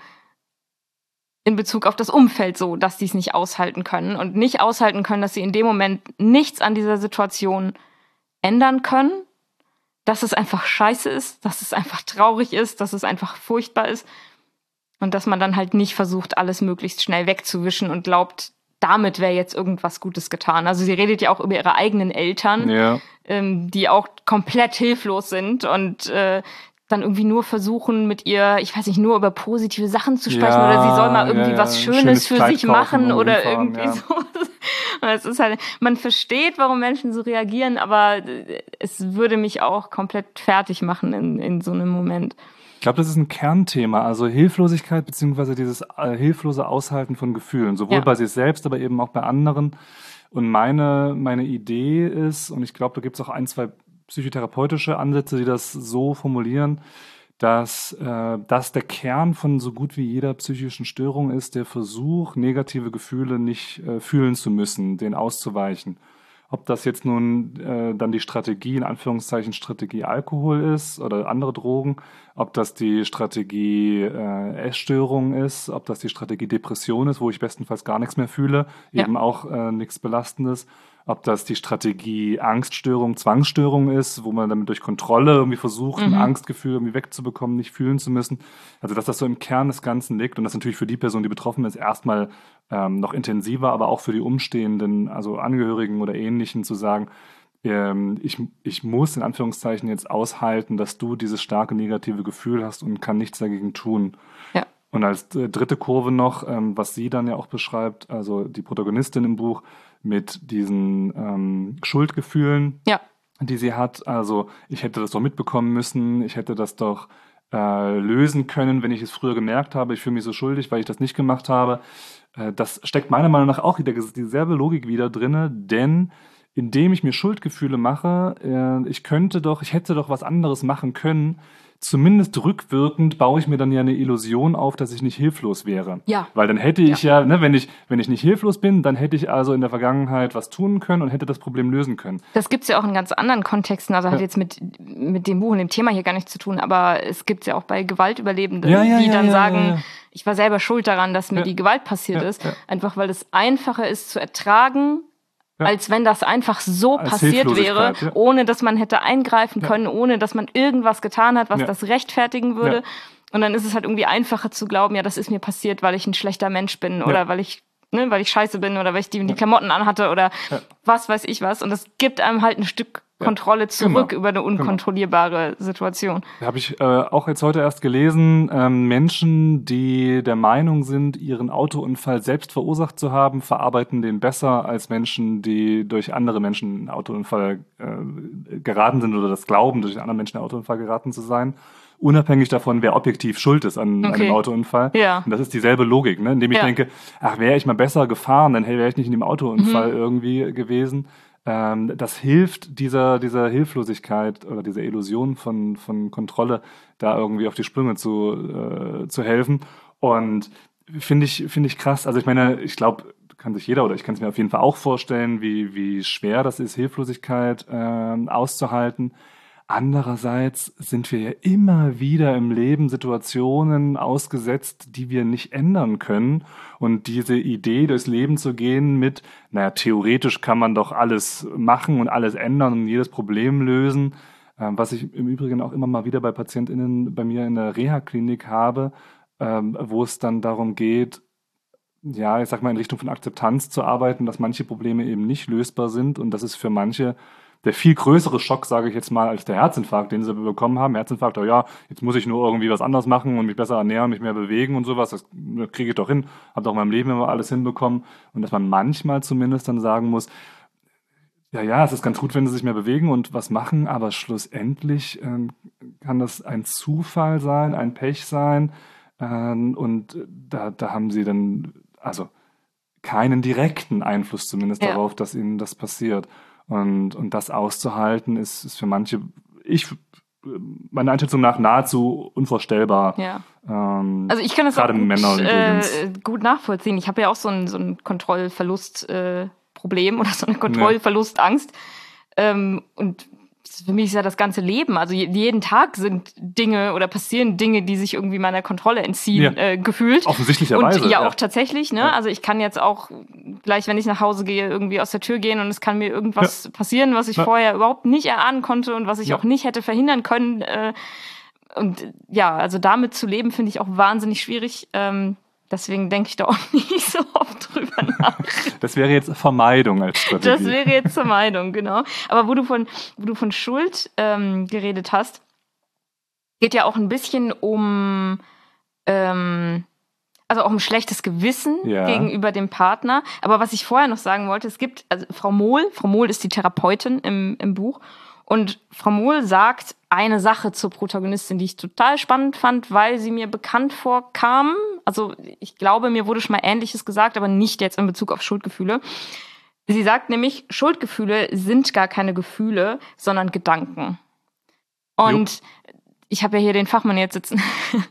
in Bezug auf das Umfeld so, dass die es nicht aushalten können und nicht aushalten können, dass sie in dem Moment nichts an dieser Situation ändern können, dass es einfach scheiße ist, dass es einfach traurig ist, dass es einfach furchtbar ist und dass man dann halt nicht versucht, alles möglichst schnell wegzuwischen und glaubt, damit wäre jetzt irgendwas Gutes getan. Also sie redet ja auch über ihre eigenen Eltern, die auch komplett hilflos sind und dann irgendwie nur versuchen, mit ihr, ich weiß nicht, nur über positive Sachen zu sprechen oder sie soll mal irgendwie was Schönes für sich machen oder irgendwie so. Es ist halt, man versteht, warum Menschen so reagieren, aber es würde mich auch komplett fertig machen in so einem Moment. Ich glaube, das ist ein Kernthema, also Hilflosigkeit beziehungsweise dieses hilflose Aushalten von Gefühlen, sowohl bei sich selbst, aber eben auch bei anderen. Und meine Idee ist, und ich glaube, da gibt es auch ein, zwei psychotherapeutische Ansätze, die das so formulieren, dass der Kern von so gut wie jeder psychischen Störung ist, der Versuch, negative Gefühle nicht fühlen zu müssen, denen auszuweichen. Ob das jetzt nun dann die Strategie, in Anführungszeichen Strategie Alkohol ist oder andere Drogen, ob das die Strategie Essstörung ist, ob das die Strategie Depression ist, wo ich bestenfalls gar nichts mehr fühle, eben auch nichts Belastendes, ob das die Strategie Angststörung, Zwangsstörung ist, wo man damit durch Kontrolle irgendwie versucht, ein Angstgefühl irgendwie wegzubekommen, nicht fühlen zu müssen. Also dass das so im Kern des Ganzen liegt und das natürlich für die Person, die betroffen ist, erstmal noch intensiver, aber auch für die Umstehenden, also Angehörigen oder Ähnlichen, zu sagen, ich muss in Anführungszeichen jetzt aushalten, dass du dieses starke negative Gefühl hast und kann nichts dagegen tun. Ja. Und als dritte Kurve noch, was sie dann ja auch beschreibt, also die Protagonistin im Buch, mit diesen Schuldgefühlen, die sie hat. Also ich hätte das doch mitbekommen müssen, ich hätte das doch lösen können, wenn ich es früher gemerkt habe. Ich fühle mich so schuldig, weil ich das nicht gemacht habe. Das steckt meiner Meinung nach auch wieder dieselbe Logik wieder drin, denn indem ich mir Schuldgefühle mache, ich hätte doch was anderes machen können. Zumindest rückwirkend baue ich mir dann ja eine Illusion auf, dass ich nicht hilflos wäre. Ja. Weil dann hätte ich wenn ich nicht hilflos bin, dann hätte ich also in der Vergangenheit was tun können und hätte das Problem lösen können. Das gibt's ja auch in ganz anderen Kontexten, also hat jetzt mit dem Buch und dem Thema hier gar nichts zu tun, aber es gibt's ja auch bei Gewaltüberlebenden, die dann sagen, ich war selber schuld daran, dass mir die Gewalt passiert ist, einfach weil es einfacher ist zu ertragen, als wenn das einfach so passiert wäre, ohne dass man hätte eingreifen können, ohne dass man irgendwas getan hat, was das rechtfertigen würde. Ja. Und dann ist es halt irgendwie einfacher zu glauben, ja, das ist mir passiert, weil ich ein schlechter Mensch bin oder weil ich scheiße bin oder weil ich die Klamotten anhatte oder was weiß ich was. Und das gibt einem halt ein Stück Kontrolle zurück über eine unkontrollierbare Situation. Da habe ich auch jetzt heute erst gelesen, Menschen, die der Meinung sind, ihren Autounfall selbst verursacht zu haben, verarbeiten den besser als Menschen, die durch andere Menschen in einen Autounfall geraten sind oder das glauben, durch einen anderen Menschen in einen Autounfall geraten zu sein. Unabhängig davon, wer objektiv schuld ist an einem Autounfall. Ja. Und das ist dieselbe Logik, ne? Indem ich denke, wäre ich mal besser gefahren, dann wäre ich nicht in dem Autounfall irgendwie gewesen. Das hilft dieser Hilflosigkeit oder dieser Illusion von Kontrolle, da irgendwie auf die Sprünge zu helfen. Und finde ich krass. Also ich meine, ich glaube, kann sich jeder oder ich kann es mir auf jeden Fall auch vorstellen, wie schwer das ist, Hilflosigkeit auszuhalten. Andererseits sind wir ja immer wieder im Leben Situationen ausgesetzt, die wir nicht ändern können. Und diese Idee, durchs Leben zu gehen mit, theoretisch kann man doch alles machen und alles ändern und jedes Problem lösen, Was ich im Übrigen auch immer mal wieder bei PatientInnen bei mir in der Reha-Klinik habe, wo es dann darum geht, ja, ich sag mal, in Richtung von Akzeptanz zu arbeiten, dass manche Probleme eben nicht lösbar sind und das ist für manche der viel größere Schock, sage ich jetzt mal, als der Herzinfarkt, den sie bekommen haben. Herzinfarkt, oh ja, jetzt muss ich nur irgendwie was anderes machen und mich besser ernähren, mich mehr bewegen und sowas. Das kriege ich doch hin. Habe doch in meinem Leben immer alles hinbekommen. Und dass man manchmal zumindest dann sagen muss, ja, es ist ganz gut, wenn sie sich mehr bewegen und was machen, aber schlussendlich kann das ein Zufall sein, ein Pech sein. Und da haben sie dann also keinen direkten Einfluss zumindest darauf, dass ihnen das passiert. Und das auszuhalten ist für manche, meiner Einschätzung nach, nahezu unvorstellbar. Ja. Also ich kann das auch gut nachvollziehen. Ich habe ja auch so ein Kontrollverlust-Problem oder so eine Kontrollverlustangst. Und für mich ist ja das ganze Leben, also jeden Tag sind Dinge oder passieren Dinge, die sich irgendwie meiner Kontrolle entziehen, gefühlt. Offensichtlicherweise. Und ja, auch tatsächlich, ne? Ja. Also ich kann jetzt auch gleich, wenn ich nach Hause gehe, irgendwie aus der Tür gehen und es kann mir irgendwas passieren, was ich vorher überhaupt nicht erahnen konnte und was ich auch nicht hätte verhindern können. Und ja, also damit zu leben, finde ich auch wahnsinnig schwierig. Deswegen denke ich da auch nicht so oft drüber nach. Das wäre jetzt Vermeidung als Strategie. Das wäre jetzt Vermeidung, genau. Aber wo du von Schuld geredet hast, geht ja auch ein bisschen um also auch um schlechtes Gewissen gegenüber dem Partner. Aber was ich vorher noch sagen wollte, es gibt, also Frau Mohl ist die Therapeutin im Buch. Und Frau Mohl sagt eine Sache zur Protagonistin, die ich total spannend fand, weil sie mir bekannt vorkam. Also ich glaube, mir wurde schon mal Ähnliches gesagt, aber nicht jetzt in Bezug auf Schuldgefühle. Sie sagt nämlich, Schuldgefühle sind gar keine Gefühle, sondern Gedanken. Und ich habe ja hier den Fachmann jetzt sitzen.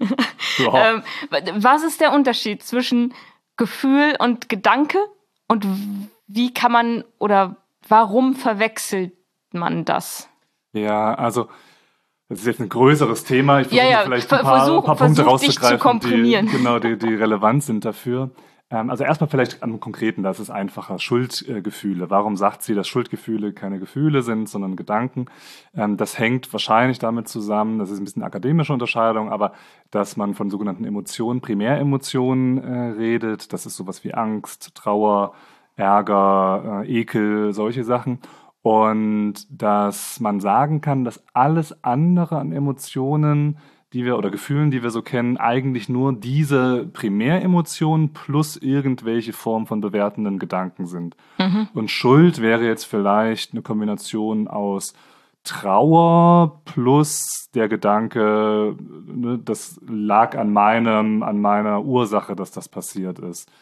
Was ist der Unterschied zwischen Gefühl und Gedanke? Und wie kann man oder warum verwechselt man das? Ja, also das ist jetzt ein größeres Thema. Ich versuche vielleicht ein paar Punkte rauszugreifen, die relevant sind dafür. Also erstmal vielleicht am Konkreten, das ist einfacher. Schuldgefühle. Warum sagt sie, dass Schuldgefühle keine Gefühle sind, sondern Gedanken? Das hängt wahrscheinlich damit zusammen, das ist ein bisschen eine akademische Unterscheidung, aber dass man von sogenannten Emotionen, Primäremotionen redet. Das ist sowas wie Angst, Trauer, Ärger, Ekel, solche Sachen. Und dass man sagen kann, dass alles andere an Emotionen, die wir oder Gefühlen, die wir so kennen, eigentlich nur diese Primäremotionen plus irgendwelche Form von bewertenden Gedanken sind. Mhm. Und Schuld wäre jetzt vielleicht eine Kombination aus Trauer plus der Gedanke, ne, das lag an meiner Ursache, dass das passiert ist.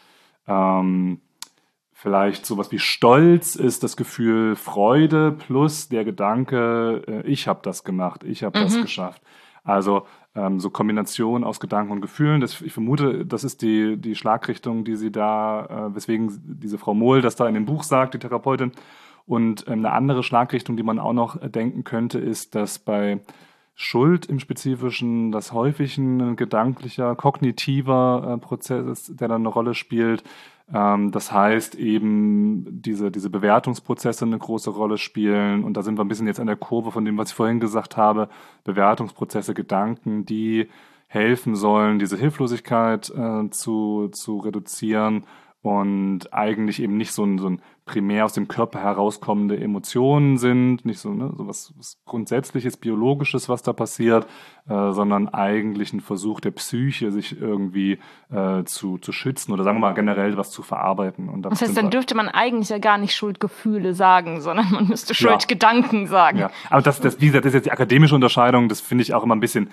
Vielleicht sowas wie Stolz ist das Gefühl Freude plus der Gedanke, ich habe das gemacht, ich habe das geschafft. Also so Kombination aus Gedanken und Gefühlen. Ich vermute, das ist die Schlagrichtung, die sie da, weswegen diese Frau Mohl das da in dem Buch sagt, die Therapeutin. Und eine andere Schlagrichtung, die man auch noch denken könnte, ist, dass bei Schuld im Spezifischen das häufig ein gedanklicher, kognitiver Prozess ist, der dann eine Rolle spielt. Das heißt eben, diese Bewertungsprozesse eine große Rolle spielen. Und da sind wir ein bisschen jetzt an der Kurve von dem, was ich vorhin gesagt habe. Bewertungsprozesse, Gedanken, die helfen sollen, diese Hilflosigkeit zu reduzieren und eigentlich eben nicht so ein primär aus dem Körper herauskommende Emotionen sind, nicht so was Grundsätzliches, Biologisches, was da passiert, sondern eigentlich ein Versuch der Psyche, sich irgendwie zu schützen oder sagen wir mal generell was zu verarbeiten. Und das heißt, dann dürfte man eigentlich ja gar nicht Schuldgefühle sagen, sondern man müsste Schuldgedanken sagen. Ja, aber das ist jetzt die akademische Unterscheidung, das finde ich auch immer ein bisschen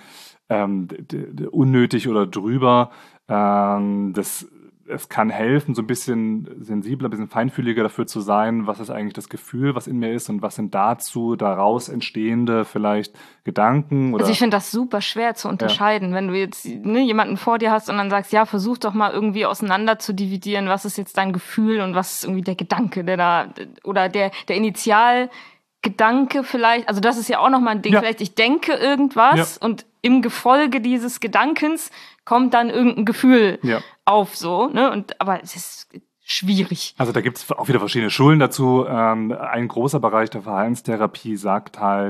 unnötig oder drüber. Es kann helfen, so ein bisschen sensibler, ein bisschen feinfühliger dafür zu sein, was ist eigentlich das Gefühl, was in mir ist und was sind daraus entstehende vielleicht Gedanken. Oder also ich finde das super schwer zu unterscheiden, wenn du jetzt jemanden vor dir hast und dann sagst, ja, versuch doch mal irgendwie auseinander zu dividieren, was ist jetzt dein Gefühl und was ist irgendwie der Gedanke, der da, oder der Initialgedanke vielleicht, also das ist ja auch nochmal ein Ding, vielleicht ich denke irgendwas und im Gefolge dieses Gedankens kommt dann irgendein Gefühl auf, so, ne? Aber es ist schwierig. Also da gibt es auch wieder verschiedene Schulen dazu. Ein großer Bereich der Verhaltenstherapie sagt halt,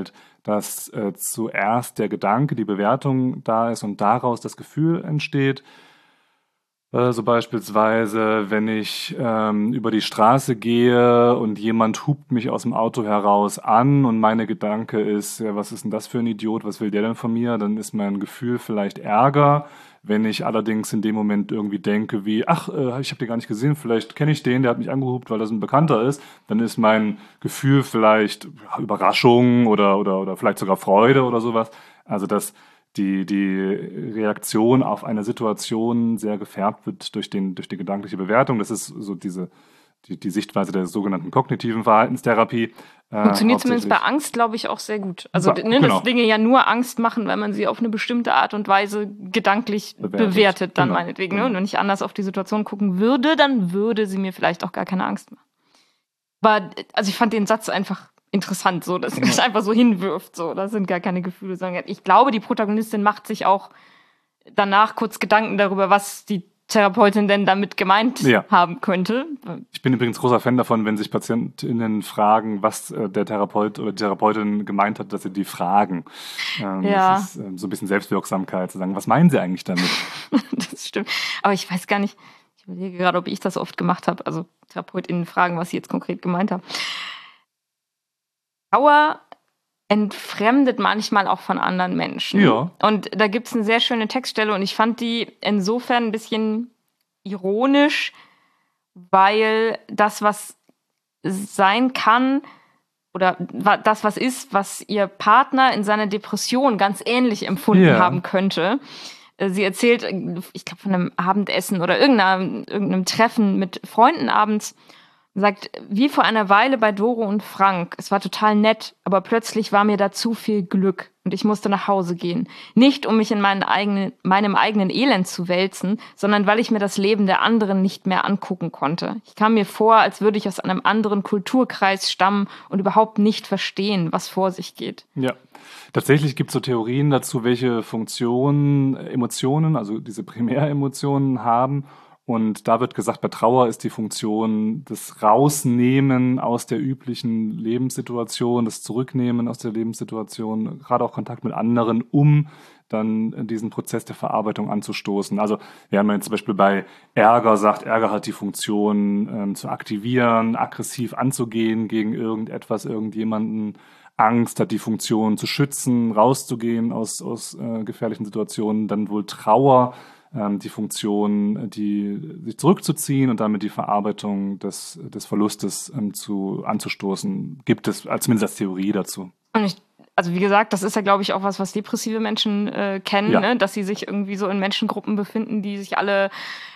dass zuerst der Gedanke, die Bewertung da ist und daraus das Gefühl entsteht. So beispielsweise, wenn ich über die Straße gehe und jemand hupt mich aus dem Auto heraus an und meine Gedanke ist, ja, was ist denn das für ein Idiot, was will der denn von mir? Dann ist mein Gefühl vielleicht Ärger. Wenn ich allerdings in dem Moment irgendwie denke wie, ach, ich habe den gar nicht gesehen, vielleicht kenne ich den, der hat mich angehupt, weil das ein Bekannter ist, dann ist mein Gefühl vielleicht ja, Überraschung oder vielleicht sogar Freude oder sowas. Also die Reaktion auf eine Situation sehr gefärbt wird durch die gedankliche Bewertung. Das ist so die Sichtweise der sogenannten kognitiven Verhaltenstherapie. Funktioniert zumindest bei Angst, glaube ich, auch sehr gut. Also, genau. Dass Dinge ja nur Angst machen, weil man sie auf eine bestimmte Art und Weise gedanklich bewertet dann meinetwegen. Genau. Ne? Und wenn ich anders auf die Situation gucken würde, dann würde sie mir vielleicht auch gar keine Angst machen. Aber, also ich fand den Satz einfach interessant, so, dass es einfach so hinwirft, so, das sind gar keine Gefühle, sondern ich glaube, die Protagonistin macht sich auch danach kurz Gedanken darüber, was die Therapeutin denn damit gemeint haben könnte. Ich bin übrigens großer Fan davon, wenn sich PatientInnen fragen, was der Therapeut oder die Therapeutin gemeint hat, dass sie die fragen. Das ist so ein bisschen Selbstwirksamkeit, zu sagen, was meinen sie eigentlich damit? Das stimmt. Aber ich weiß gar nicht, ich überlege gerade, ob ich das oft gemacht habe, also TherapeutInnen fragen, was sie jetzt konkret gemeint haben. Trauer entfremdet manchmal auch von anderen Menschen. Ja. Und da gibt es eine sehr schöne Textstelle und ich fand die insofern ein bisschen ironisch, weil das, was sein kann oder das, was ist, was ihr Partner in seiner Depression ganz ähnlich empfunden haben könnte. Sie erzählt, ich glaube, von einem Abendessen oder irgendeinem Treffen mit Freunden abends. Sagt, wie vor einer Weile bei Doro und Frank. Es war total nett, aber plötzlich war mir da zu viel Glück und ich musste nach Hause gehen. Nicht, um mich in meinem eigenen Elend zu wälzen, sondern weil ich mir das Leben der anderen nicht mehr angucken konnte. Ich kam mir vor, als würde ich aus einem anderen Kulturkreis stammen und überhaupt nicht verstehen, was vor sich geht. Ja, tatsächlich gibt es so Theorien dazu, welche Funktionen Emotionen, also diese Primäremotionen haben. Und da wird gesagt, bei Trauer ist die Funktion das Rausnehmen aus der üblichen Lebenssituation, das Zurücknehmen aus der Lebenssituation, gerade auch Kontakt mit anderen, um dann diesen Prozess der Verarbeitung anzustoßen. Also während man jetzt zum Beispiel bei Ärger sagt, Ärger hat die Funktion zu aktivieren, aggressiv anzugehen gegen irgendetwas, irgendjemanden. Angst hat die Funktion zu schützen, rauszugehen aus gefährlichen Situationen. Dann wohl Trauer die Funktion, sich zurückzuziehen und damit die Verarbeitung des Verlustes anzustoßen, gibt es zumindest als Theorie dazu. Also wie gesagt, das ist ja, glaube ich, auch was depressive Menschen kennen, ne? Dass sie sich irgendwie so in Menschengruppen befinden, die sich alle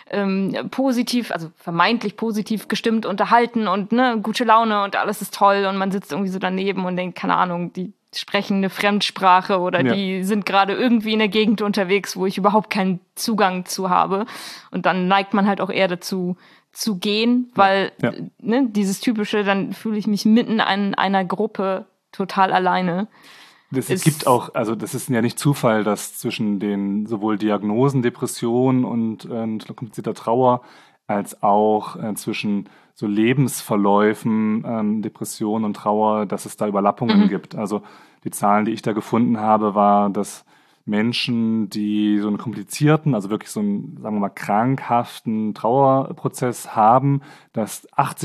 positiv, also vermeintlich positiv gestimmt unterhalten und ne, gute Laune und alles ist toll und man sitzt irgendwie so daneben und denkt, keine Ahnung, die sprechen eine Fremdsprache oder die sind gerade irgendwie in der Gegend unterwegs, wo ich überhaupt keinen Zugang zu habe. Und dann neigt man halt auch eher dazu zu gehen, weil ne, dieses typische, dann fühle ich mich mitten in einer Gruppe total alleine. Es gibt auch, also das ist ja nicht Zufall, dass zwischen den sowohl Diagnosen Depression und komplizierter Trauer als auch zwischen so Lebensverläufen, Depression und Trauer, dass es da Überlappungen gibt. Also die Zahlen, die ich da gefunden habe, war, dass Menschen, die so einen komplizierten, also wirklich so einen, sagen wir mal, krankhaften Trauerprozess haben, dass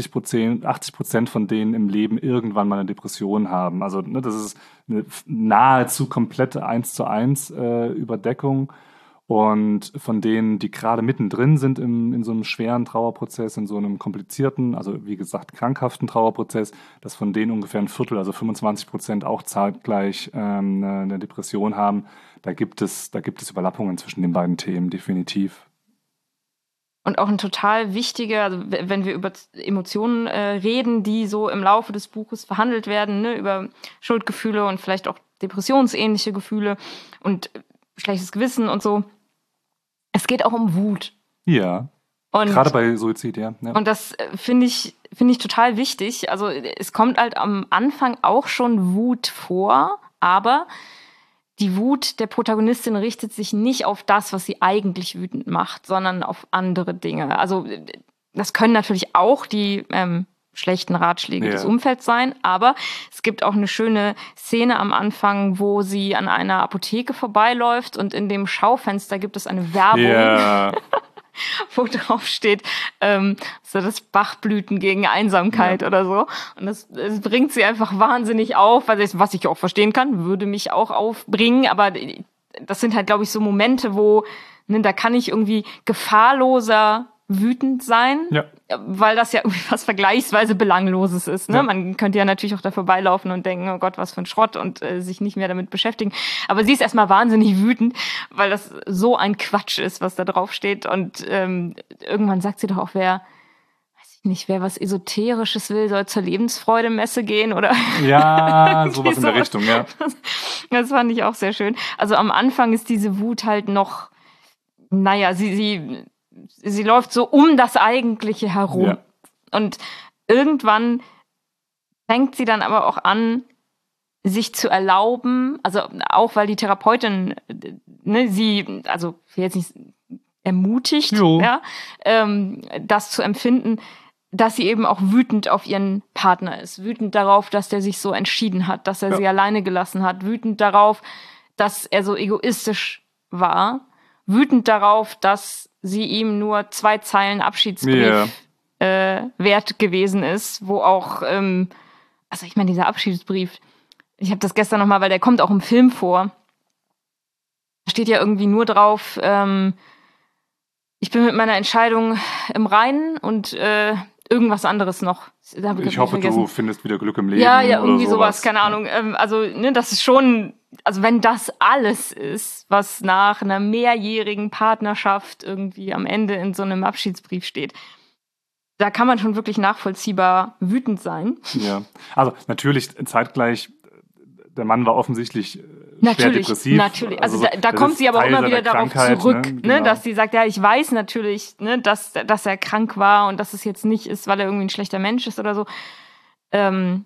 80% von denen im Leben irgendwann mal eine Depression haben. Also ne, das ist eine nahezu komplette 1:1 Überdeckung. Und von denen, die gerade mittendrin sind in so einem schweren Trauerprozess, in so einem komplizierten, also wie gesagt, krankhaften Trauerprozess, dass von denen ungefähr ein Viertel, also 25% auch zeitgleich eine Depression haben. Da gibt es Überlappungen zwischen den beiden Themen, definitiv. Und auch ein total wichtiger, also wenn wir über Emotionen reden, die so im Laufe des Buches verhandelt werden, ne, über Schuldgefühle und vielleicht auch depressionsähnliche Gefühle und schlechtes Gewissen und so. Es geht auch um Wut. Ja. Und gerade bei Suizid, ja. Und das finde ich total wichtig. Also es kommt halt am Anfang auch schon Wut vor, aber die Wut der Protagonistin richtet sich nicht auf das, was sie eigentlich wütend macht, sondern auf andere Dinge. Also das können natürlich auch die schlechten Ratschläge des Umfelds sein. Aber es gibt auch eine schöne Szene am Anfang, wo sie an einer Apotheke vorbeiläuft und in dem Schaufenster gibt es eine Werbung, wo drauf steht, so das Bachblüten gegen Einsamkeit oder so. Und das bringt sie einfach wahnsinnig auf, was ich auch verstehen kann, würde mich auch aufbringen. Aber das sind halt, glaube ich, so Momente, wo, ne, da kann ich irgendwie gefahrloser wütend sein, weil das ja irgendwie was vergleichsweise Belangloses ist. Ne? Man könnte ja natürlich auch da vorbeilaufen und denken, oh Gott, was für ein Schrott und sich nicht mehr damit beschäftigen. Aber sie ist erstmal wahnsinnig wütend, weil das so ein Quatsch ist, was da drauf steht. Und irgendwann sagt sie doch auch, wer was Esoterisches will, soll zur Lebensfreude-Messe gehen oder sowas in der Richtung, ja. Das fand ich auch sehr schön. Also am Anfang ist diese Wut halt noch, naja, sie läuft so um das Eigentliche herum. Ja. Und irgendwann fängt sie dann aber auch an, sich zu erlauben, also auch weil die Therapeutin, ne, sie, also ich will jetzt nicht ermutigt, das zu empfinden, dass sie eben auch wütend auf ihren Partner ist. Wütend darauf, dass der sich so entschieden hat, dass er sie alleine gelassen hat. Wütend darauf, dass er so egoistisch war. Wütend darauf, dass sie ihm nur 2 Zeilen Abschiedsbrief wert gewesen ist, wo auch, also ich meine, dieser Abschiedsbrief, ich habe das gestern nochmal, weil der kommt auch im Film vor, da steht ja irgendwie nur drauf, ich bin mit meiner Entscheidung im Reinen und irgendwas anderes noch. Ich hoffe, du findest wieder Glück im Leben. Ja, irgendwie sowas, keine Ahnung. Also, ne, das ist schon, also wenn das alles ist, was nach einer mehrjährigen Partnerschaft irgendwie am Ende in so einem Abschiedsbrief steht, da kann man schon wirklich nachvollziehbar wütend sein. Ja, also natürlich zeitgleich, der Mann war offensichtlich schwer depressiv. Natürlich. Also da kommt sie aber auch immer wieder darauf zurück, ne, genau. Dass sie sagt, ja, ich weiß natürlich, ne, dass er krank war und dass es jetzt nicht ist, weil er irgendwie ein schlechter Mensch ist oder so. Aber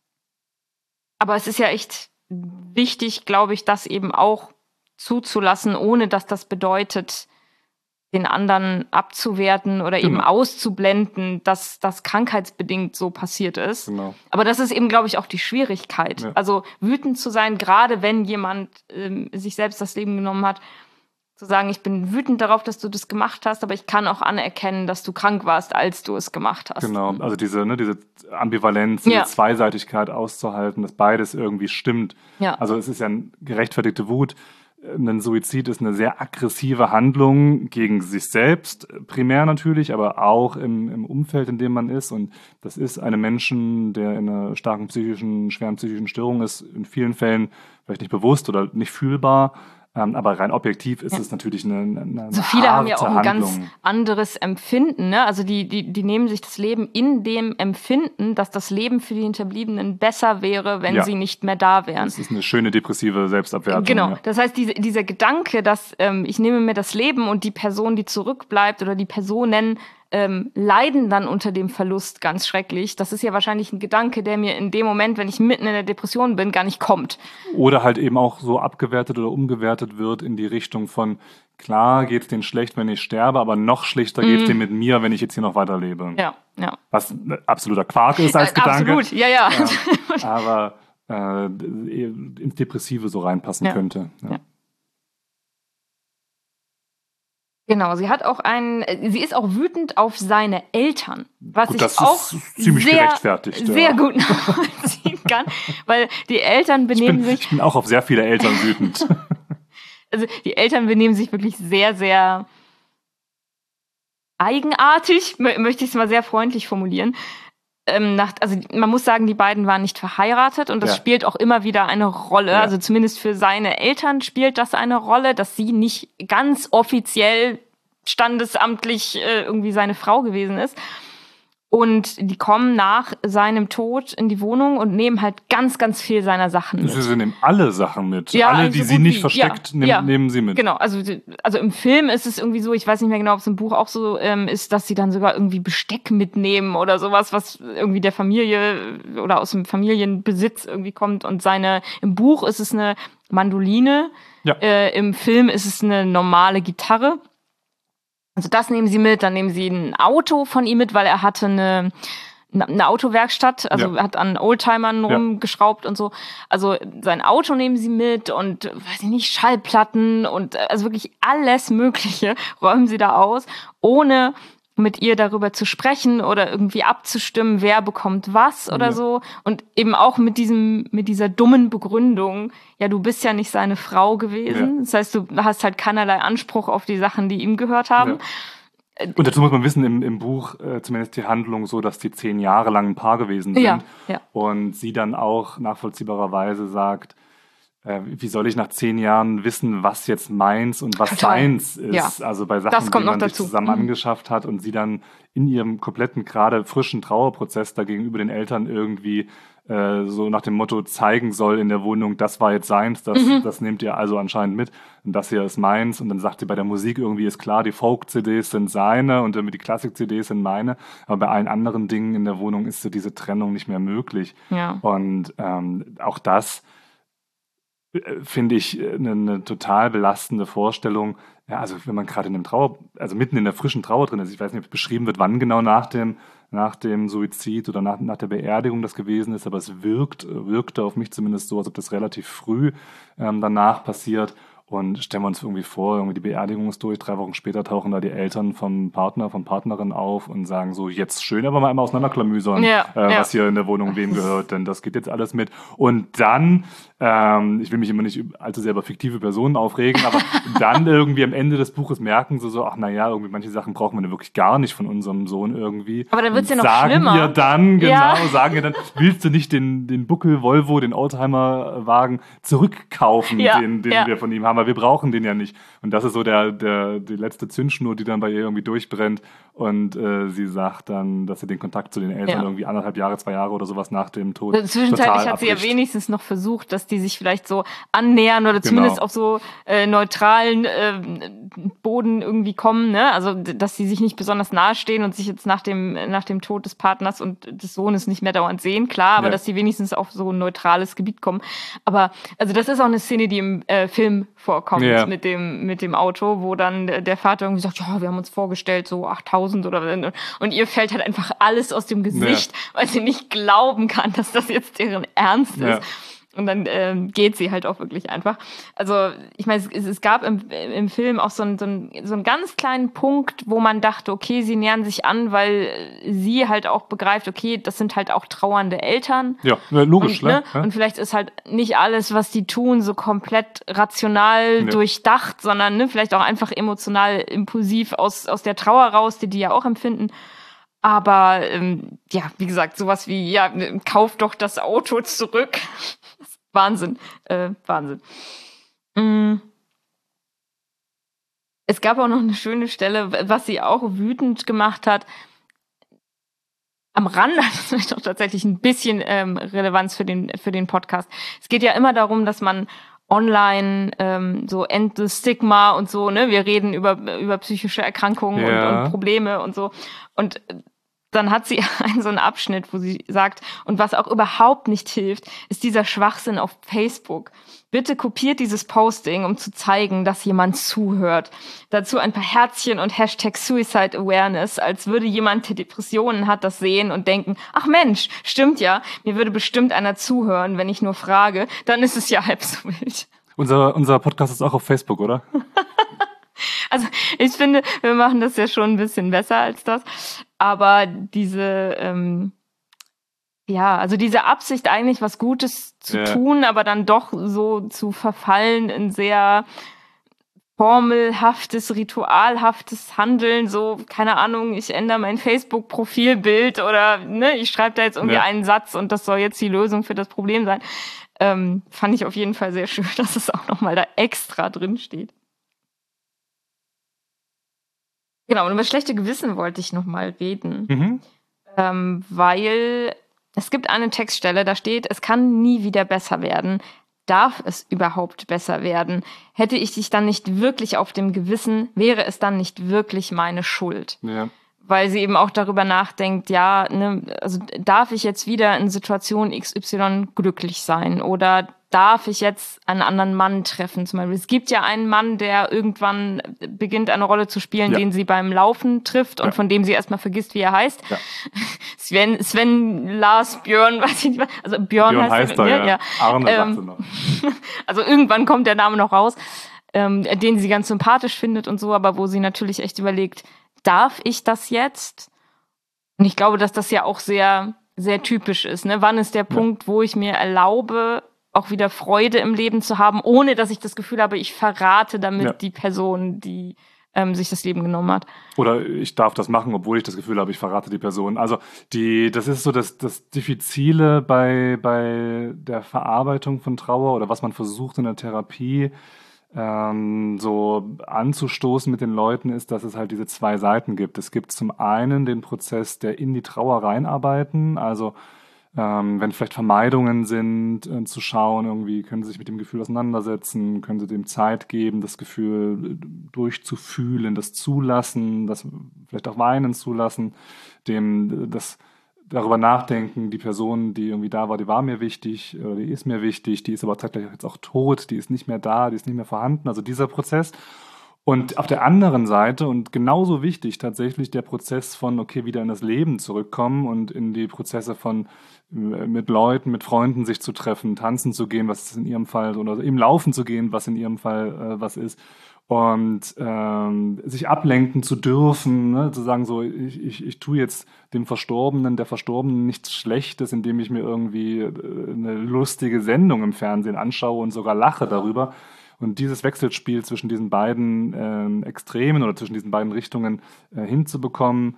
es ist ja echt wichtig, glaube ich, das eben auch zuzulassen, ohne dass das bedeutet, den anderen abzuwerten oder eben auszublenden, dass das krankheitsbedingt so passiert ist. Genau. Aber das ist eben, glaube ich, auch die Schwierigkeit. Ja. Also wütend zu sein, gerade wenn jemand sich selbst das Leben genommen hat, zu sagen, ich bin wütend darauf, dass du das gemacht hast, aber ich kann auch anerkennen, dass du krank warst, als du es gemacht hast. Genau, also diese Ambivalenz, diese Zweiseitigkeit auszuhalten, dass beides irgendwie stimmt. Ja. Also es ist ja eine gerechtfertigte Wut. Ein Suizid ist eine sehr aggressive Handlung gegen sich selbst, primär natürlich, aber auch im Umfeld, in dem man ist. Und das ist einem Menschen, der in einer schweren psychischen Störung ist, in vielen Fällen vielleicht nicht bewusst oder nicht fühlbar. Aber rein objektiv ist es natürlich eine so viele haben ja auch ein Handlung. Ganz anderes Empfinden, ne? Also die nehmen sich das Leben in dem Empfinden, dass das Leben für die Hinterbliebenen besser wäre, wenn sie nicht mehr da wären. Das ist eine schöne depressive Selbstabwertung. Genau, das heißt, dieser Gedanke, dass ich nehme mir das Leben und die Person, die zurückbleibt oder die Personen leiden dann unter dem Verlust ganz schrecklich. Das ist ja wahrscheinlich ein Gedanke, der mir in dem Moment, wenn ich mitten in der Depression bin, gar nicht kommt. Oder halt eben auch so abgewertet oder umgewertet wird in die Richtung von, klar geht's denen schlecht, wenn ich sterbe, aber noch schlechter geht's denen mit mir, wenn ich jetzt hier noch weiterlebe. Ja. Was absoluter Quark ist als Gedanke. Absolut, ja. Aber ins Depressive so reinpassen könnte. Ja. Genau, sie ist auch wütend auf seine Eltern, was gut, ich das auch ist ziemlich gerechtfertigt, sehr gut nachvollziehen kann, weil die Eltern benehmen sich. Ich bin auch auf sehr viele Eltern wütend. Also die Eltern benehmen sich wirklich sehr, sehr eigenartig, möchte ich es mal sehr freundlich formulieren. Also man muss sagen, die beiden waren nicht verheiratet und das spielt auch immer wieder eine Rolle. Ja. Also zumindest für seine Eltern spielt das eine Rolle, dass sie nicht ganz offiziell standesamtlich irgendwie seine Frau gewesen ist. Und die kommen nach seinem Tod in die Wohnung und nehmen halt ganz, ganz viel seiner Sachen mit. Sie nehmen alle Sachen mit. Ja, alle, die sie nicht versteckt, nehmen sie mit. Genau, also im Film ist es irgendwie so, ich weiß nicht mehr genau, ob es im Buch auch so ist, dass sie dann sogar irgendwie Besteck mitnehmen oder sowas, was irgendwie der Familie oder aus dem Familienbesitz irgendwie kommt. Und im Buch ist es eine Mandoline, im Film ist es eine normale Gitarre. Also das nehmen sie mit, dann nehmen sie ein Auto von ihm mit, weil er hatte eine eine Autowerkstatt, also hat an Oldtimern rumgeschraubt und so. Also sein Auto nehmen sie mit und, weiß ich nicht, Schallplatten und also wirklich alles Mögliche räumen sie da aus, ohne mit ihr darüber zu sprechen oder irgendwie abzustimmen, wer bekommt was oder so. Und eben auch mit dieser dummen Begründung, ja, du bist ja nicht seine Frau gewesen. Das heißt, du hast halt keinerlei Anspruch auf die Sachen, die ihm gehört haben. Und dazu muss man wissen, im Buch zumindest die Handlung so, dass die 10 Jahre lang ein Paar gewesen sind. Und sie dann auch nachvollziehbarerweise sagt, wie soll ich nach 10 Jahren wissen, was jetzt meins und was seins ist? Also bei Sachen, die man sich zusammen angeschafft hat und sie dann in ihrem kompletten, gerade frischen Trauerprozess da gegenüber den Eltern irgendwie so nach dem Motto zeigen soll in der Wohnung, das war jetzt seins, das nehmt ihr also anscheinend mit und das hier ist meins. Und dann sagt sie, bei der Musik irgendwie ist klar, die Folk-CDs sind seine und die Klassik-CDs sind meine. Aber bei allen anderen Dingen in der Wohnung ist so diese Trennung nicht mehr möglich. Und auch das finde ich eine total belastende Vorstellung. Ja, also wenn man gerade in einem also mitten in der frischen Trauer drin ist, ich weiß nicht, ob beschrieben wird, wann genau nach dem Suizid oder nach der Beerdigung das gewesen ist, aber es wirkte auf mich zumindest so, als ob das relativ früh danach passiert. Und stellen wir uns irgendwie vor, irgendwie die Beerdigung ist durch, 3 Wochen später tauchen da die Eltern vom Partner, von Partnerin auf und sagen so, jetzt schön aber mal einmal auseinanderklamüsern, was hier in der Wohnung wem gehört, denn das geht jetzt alles mit. Und dann, ich will mich immer nicht allzu sehr über fiktive Personen aufregen, aber dann irgendwie am Ende des Buches merken sie so, ach naja, irgendwie manche Sachen brauchen wir wirklich gar nicht von unserem Sohn irgendwie. Aber dann wird's ja noch schlimmer. Sagen ihr dann, willst du nicht den Buckel, Volvo, den Oldtimer-Wagen zurückkaufen, den wir von ihm haben? Aber wir brauchen den ja nicht. Und das ist so die letzte Zündschnur, die dann bei ihr irgendwie durchbrennt. Und sie sagt dann, dass sie den Kontakt zu den Eltern irgendwie 1,5 Jahre, 2 Jahre oder sowas nach dem Tod zwischenzeitlich hat sie ja wenigstens noch versucht, dass die sich vielleicht so annähern oder zumindest auf so neutralen Boden irgendwie kommen. Ne? Also, dass sie sich nicht besonders nahe stehen und sich jetzt nach dem Tod des Partners und des Sohnes nicht mehr dauernd sehen. Klar, aber dass sie wenigstens auf so ein neutrales Gebiet kommen. Aber also das ist auch eine Szene, die im Film vorkommt mit dem Auto, wo dann der Vater irgendwie sagt, ja, wir haben uns vorgestellt, so 8.000 oder und ihr fällt halt einfach alles aus dem Gesicht, weil sie nicht glauben kann, dass das jetzt deren Ernst ist. Und dann geht sie halt auch wirklich einfach. Also ich meine, es gab im Film auch so einen ganz kleinen Punkt, wo man dachte, okay, sie nähern sich an, weil sie halt auch begreift, okay, das sind halt auch trauernde Eltern. Ja, logisch. Und, und vielleicht ist halt nicht alles, was die tun, so komplett rational durchdacht, sondern vielleicht auch einfach emotional impulsiv aus der Trauer raus, die ja auch empfinden. Aber wie gesagt, sowas wie, kauf doch das Auto zurück. Wahnsinn. Wahnsinn. Es gab auch noch eine schöne Stelle, was sie auch wütend gemacht hat. Am Rande hat es vielleicht auch tatsächlich ein bisschen Relevanz für den Podcast. Es geht ja immer darum, dass man online so End the Stigma und so, ne? Wir reden über psychische Erkrankungen und Probleme und so. Und dann hat sie so einen Abschnitt, wo sie sagt, und was auch überhaupt nicht hilft, ist dieser Schwachsinn auf Facebook. Bitte kopiert dieses Posting, um zu zeigen, dass jemand zuhört. Dazu ein paar Herzchen und Hashtag Suicide Awareness, als würde jemand, der Depressionen hat, das sehen und denken, ach Mensch, stimmt ja, mir würde bestimmt einer zuhören, wenn ich nur frage, dann ist es ja halb so wild. Unser Podcast ist auch auf Facebook, oder? Also ich finde, wir machen das ja schon ein bisschen besser als das. Aber diese Absicht eigentlich was Gutes zu tun, aber dann doch so zu verfallen in sehr formelhaftes, ritualhaftes Handeln, so, keine Ahnung, ich ändere mein Facebook-Profilbild oder ich schreibe da jetzt irgendwie einen Satz und das soll jetzt die Lösung für das Problem sein. Fand ich auf jeden Fall sehr schön, dass es auch nochmal da extra drin steht. Genau, und über das schlechte Gewissen wollte ich nochmal reden, weil es gibt eine Textstelle, da steht, es kann nie wieder besser werden. Darf es überhaupt besser werden? Hätte ich dich dann nicht wirklich auf dem Gewissen, wäre es dann nicht wirklich meine Schuld? Ja. Weil sie eben auch darüber nachdenkt, also darf ich jetzt wieder in Situation XY glücklich sein? Oder darf ich jetzt einen anderen Mann treffen zum Beispiel. Es gibt ja einen Mann, der irgendwann beginnt, eine Rolle zu spielen, den sie beim Laufen trifft und von dem sie erstmal vergisst, wie er heißt. Ja. Sven, Lars, Björn, weiß ich nicht, also Björn heißt er. Ja. Arne sagt sie noch. Also irgendwann kommt der Name noch raus, den sie ganz sympathisch findet und so, aber wo sie natürlich echt überlegt, darf ich das jetzt? Und ich glaube, dass das ja auch sehr, sehr typisch ist. Ne? Wann ist der Punkt, wo ich mir erlaube, auch wieder Freude im Leben zu haben, ohne dass ich das Gefühl habe, ich verrate damit die Person, die sich das Leben genommen hat. Oder ich darf das machen, obwohl ich das Gefühl habe, ich verrate die Person. Also das ist so das Diffizile bei der Verarbeitung von Trauer oder was man versucht in der Therapie so anzustoßen mit den Leuten, ist, dass es halt diese zwei Seiten gibt. Es gibt zum einen den Prozess der in die Trauer reinarbeiten, also wenn vielleicht Vermeidungen sind, zu schauen, irgendwie können sie sich mit dem Gefühl auseinandersetzen, können sie dem Zeit geben, das Gefühl durchzufühlen, das zulassen, das vielleicht auch weinen zulassen, das darüber nachdenken, die Person, die irgendwie da war, die war mir wichtig, oder die ist mir wichtig, die ist aber zeitgleich jetzt auch tot, die ist nicht mehr da, die ist nicht mehr vorhanden, also dieser Prozess. Und auf der anderen Seite, und genauso wichtig tatsächlich, der Prozess von, okay, wieder in das Leben zurückkommen und in die Prozesse von mit Leuten, mit Freunden sich zu treffen, tanzen zu gehen, was ist in ihrem Fall, oder eben laufen zu gehen, was in ihrem Fall was ist. Und sich ablenken zu dürfen, ne? Zu sagen, so, ich tue jetzt dem Verstorbenen, der Verstorbenen nichts Schlechtes, indem ich mir irgendwie eine lustige Sendung im Fernsehen anschaue und sogar lache darüber. Und dieses Wechselspiel zwischen diesen beiden Extremen oder zwischen diesen beiden Richtungen hinzubekommen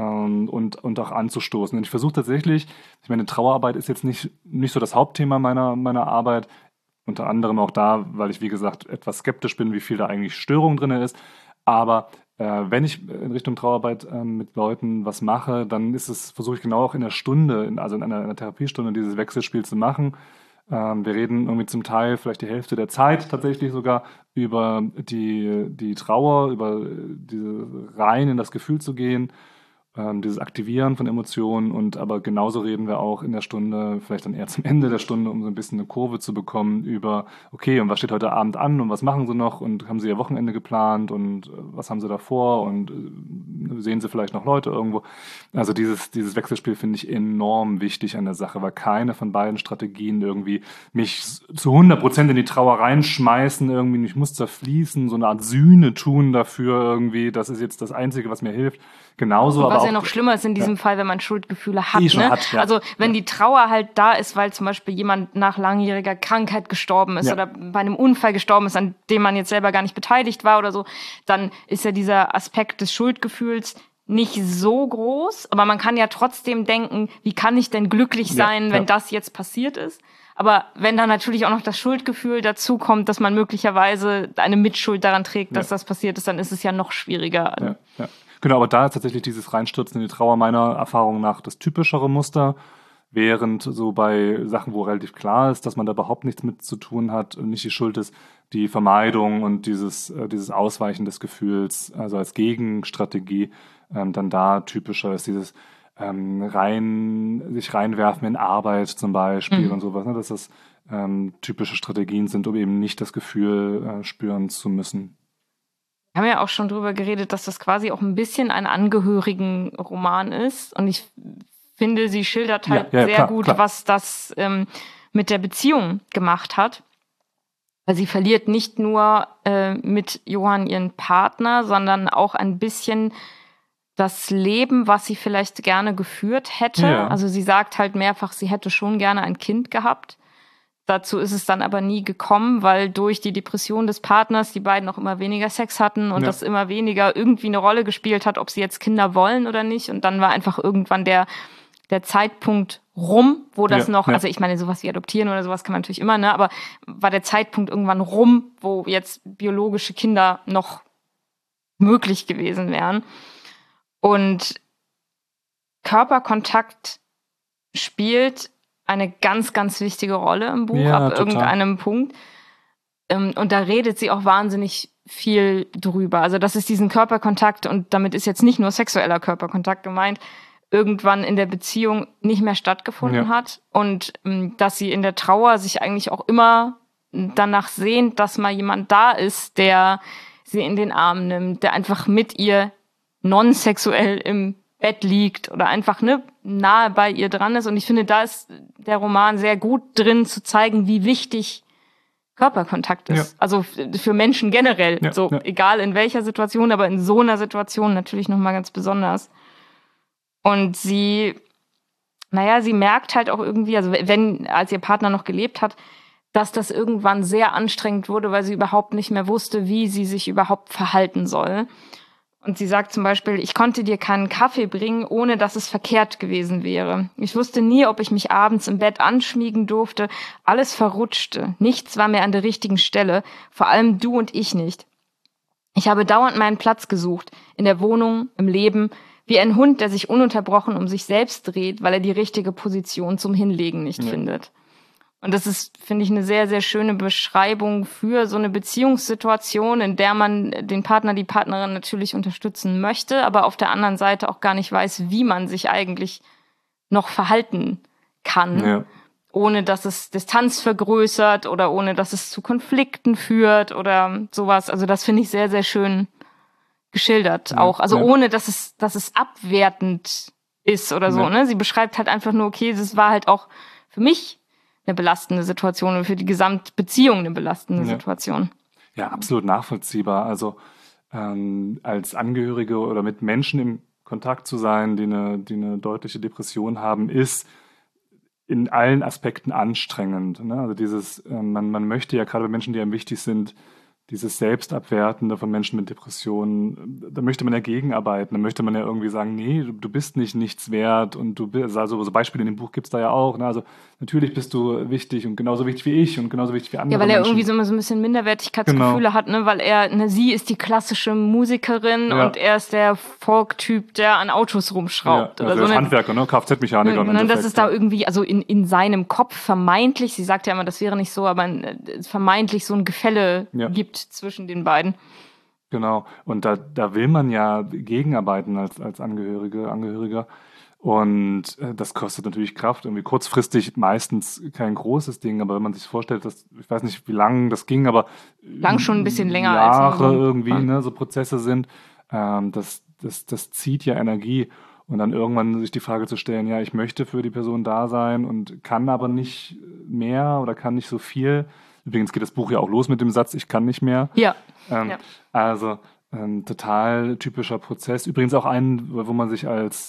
und auch anzustoßen. Und ich versuche tatsächlich, ich meine, Trauerarbeit ist jetzt nicht so das Hauptthema meiner Arbeit, unter anderem auch da, weil ich, wie gesagt, etwas skeptisch bin, wie viel da eigentlich Störung drin ist. Aber wenn ich in Richtung Trauerarbeit mit Leuten was mache, dann versuche ich genau auch in der Stunde, also in einer Therapiestunde, dieses Wechselspiel zu machen. Wir reden irgendwie zum Teil vielleicht die Hälfte der Zeit tatsächlich sogar über die Trauer, über diese rein in das Gefühl zu gehen, dieses Aktivieren von Emotionen, und aber genauso reden wir auch in der Stunde, vielleicht dann eher zum Ende der Stunde, um so ein bisschen eine Kurve zu bekommen über, okay, und was steht heute Abend an und was machen Sie noch und haben Sie Ihr Wochenende geplant und was haben Sie da vor und sehen Sie vielleicht noch Leute irgendwo. Also dieses Wechselspiel finde ich enorm wichtig an der Sache, weil keine von beiden Strategien irgendwie mich zu 100% in die Trauer reinschmeißen, irgendwie, ich muss zerfließen, so eine Art Sühne tun dafür irgendwie, das ist jetzt das Einzige, was mir hilft. Genauso, was aber auch, ja noch schlimmer ist in diesem Fall, wenn man Schuldgefühle hat. Schon ne? hat, ja. Also wenn die Trauer halt da ist, weil zum Beispiel jemand nach langjähriger Krankheit gestorben ist oder bei einem Unfall gestorben ist, an dem man jetzt selber gar nicht beteiligt war oder so, dann ist ja dieser Aspekt des Schuldgefühls nicht so groß. Aber man kann ja trotzdem denken, wie kann ich denn glücklich sein, wenn das jetzt passiert ist? Aber wenn dann natürlich auch noch das Schuldgefühl dazu kommt, dass man möglicherweise eine Mitschuld daran trägt, dass das passiert ist, dann ist es ja noch schwieriger. Ja. Genau, aber da ist tatsächlich dieses Reinstürzen in die Trauer meiner Erfahrung nach das typischere Muster, während so bei Sachen, wo relativ klar ist, dass man da überhaupt nichts mit zu tun hat und nicht die Schuld ist, die Vermeidung und dieses Ausweichen des Gefühls, also als Gegenstrategie, dann da typischer ist dieses sich reinwerfen in Arbeit zum Beispiel und sowas, ne, dass das typische Strategien sind, um eben nicht das Gefühl spüren zu müssen. Wir haben ja auch schon drüber geredet, dass das quasi auch ein bisschen ein Angehörigen-Roman ist. Und ich finde, sie schildert halt sehr gut, was das mit der Beziehung gemacht hat. Weil sie verliert nicht nur mit Johann ihren Partner, sondern auch ein bisschen das Leben, was sie vielleicht gerne geführt hätte. Ja. Also sie sagt halt mehrfach, sie hätte schon gerne ein Kind gehabt. Dazu ist es dann aber nie gekommen, weil durch die Depression des Partners die beiden auch immer weniger Sex hatten und das immer weniger irgendwie eine Rolle gespielt hat, ob sie jetzt Kinder wollen oder nicht. Und dann war einfach irgendwann der Zeitpunkt rum, wo das also ich meine, sowas wie adoptieren oder sowas kann man natürlich immer, ne, aber war der Zeitpunkt irgendwann rum, wo jetzt biologische Kinder noch möglich gewesen wären. Und Körperkontakt spielt eine ganz, ganz wichtige Rolle im Buch, ab irgendeinem Punkt. Und da redet sie auch wahnsinnig viel drüber. Also das ist diesen Körperkontakt, und damit ist jetzt nicht nur sexueller Körperkontakt gemeint, irgendwann in der Beziehung nicht mehr stattgefunden hat und dass sie in der Trauer sich eigentlich auch immer danach sehnt, dass mal jemand da ist, der sie in den Arm nimmt, der einfach mit ihr non-sexuell im Bett liegt oder einfach nahe bei ihr dran ist. Und ich finde, da ist der Roman sehr gut drin, zu zeigen, wie wichtig Körperkontakt ist. Ja. Also für Menschen generell. Ja, egal in welcher Situation, aber in so einer Situation natürlich nochmal ganz besonders. Und sie merkt halt auch irgendwie, also als ihr Partner noch gelebt hat, dass das irgendwann sehr anstrengend wurde, weil sie überhaupt nicht mehr wusste, wie sie sich überhaupt verhalten soll. Und sie sagt zum Beispiel, ich konnte dir keinen Kaffee bringen, ohne dass es verkehrt gewesen wäre. Ich wusste nie, ob ich mich abends im Bett anschmiegen durfte. Alles verrutschte. Nichts war mehr an der richtigen Stelle. Vor allem du und ich nicht. Ich habe dauernd meinen Platz gesucht. In der Wohnung, im Leben. Wie ein Hund, der sich ununterbrochen um sich selbst dreht, weil er die richtige Position zum Hinlegen nicht findet. Und das ist, finde ich, eine sehr, sehr schöne Beschreibung für so eine Beziehungssituation, in der man den Partner, die Partnerin natürlich unterstützen möchte, aber auf der anderen Seite auch gar nicht weiß, wie man sich eigentlich noch verhalten kann, ohne dass es Distanz vergrößert oder ohne dass es zu Konflikten führt oder sowas. Also das finde ich sehr, sehr schön geschildert auch. Also ohne, dass es abwertend ist oder so. Ne? Sie beschreibt halt einfach nur, okay, das war halt auch für mich eine belastende Situation und für die Gesamtbeziehung eine belastende Situation. Ja, absolut nachvollziehbar. Also als Angehörige oder mit Menschen im Kontakt zu sein, die eine deutliche Depression haben, ist in allen Aspekten anstrengend. Ne? Also man möchte ja gerade bei Menschen, die einem wichtig sind, dieses Selbstabwertende von Menschen mit Depressionen, da möchte man ja gegenarbeiten. Da möchte man ja irgendwie sagen, nee, du bist nicht nichts wert und du bist, also so Beispiele in dem Buch gibt's da ja auch. Ne? Also natürlich bist du wichtig und genauso wichtig wie ich und genauso wichtig wie andere Menschen. Ja, weil er Menschen. irgendwie so ein bisschen Minderwertigkeitsgefühle hat, ne? Weil sie ist die klassische Musikerin und er ist der Folk-Typ, der an Autos rumschraubt. Ja, also oder so. Handwerker, ne? Kfz-Mechaniker. Und das ist da irgendwie, also in seinem Kopf vermeintlich, sie sagt ja immer, das wäre nicht so, aber vermeintlich so ein Gefälle gibt zwischen den beiden. Genau. Und da will man ja gegenarbeiten als Angehöriger. Und das kostet natürlich Kraft. Irgendwie kurzfristig meistens kein großes Ding, aber wenn man sich vorstellt, ich weiß nicht, wie lang das ging, aber lang schon ein bisschen länger Jahre als so irgendwie, ne, so Prozesse sind, das zieht ja Energie. Und dann irgendwann sich die Frage zu stellen, ja, ich möchte für die Person da sein und kann aber nicht mehr oder kann nicht so viel. Übrigens geht das Buch ja auch los mit dem Satz, ich kann nicht mehr. Ja. Also total typischer Prozess. Übrigens auch einen, wo man sich als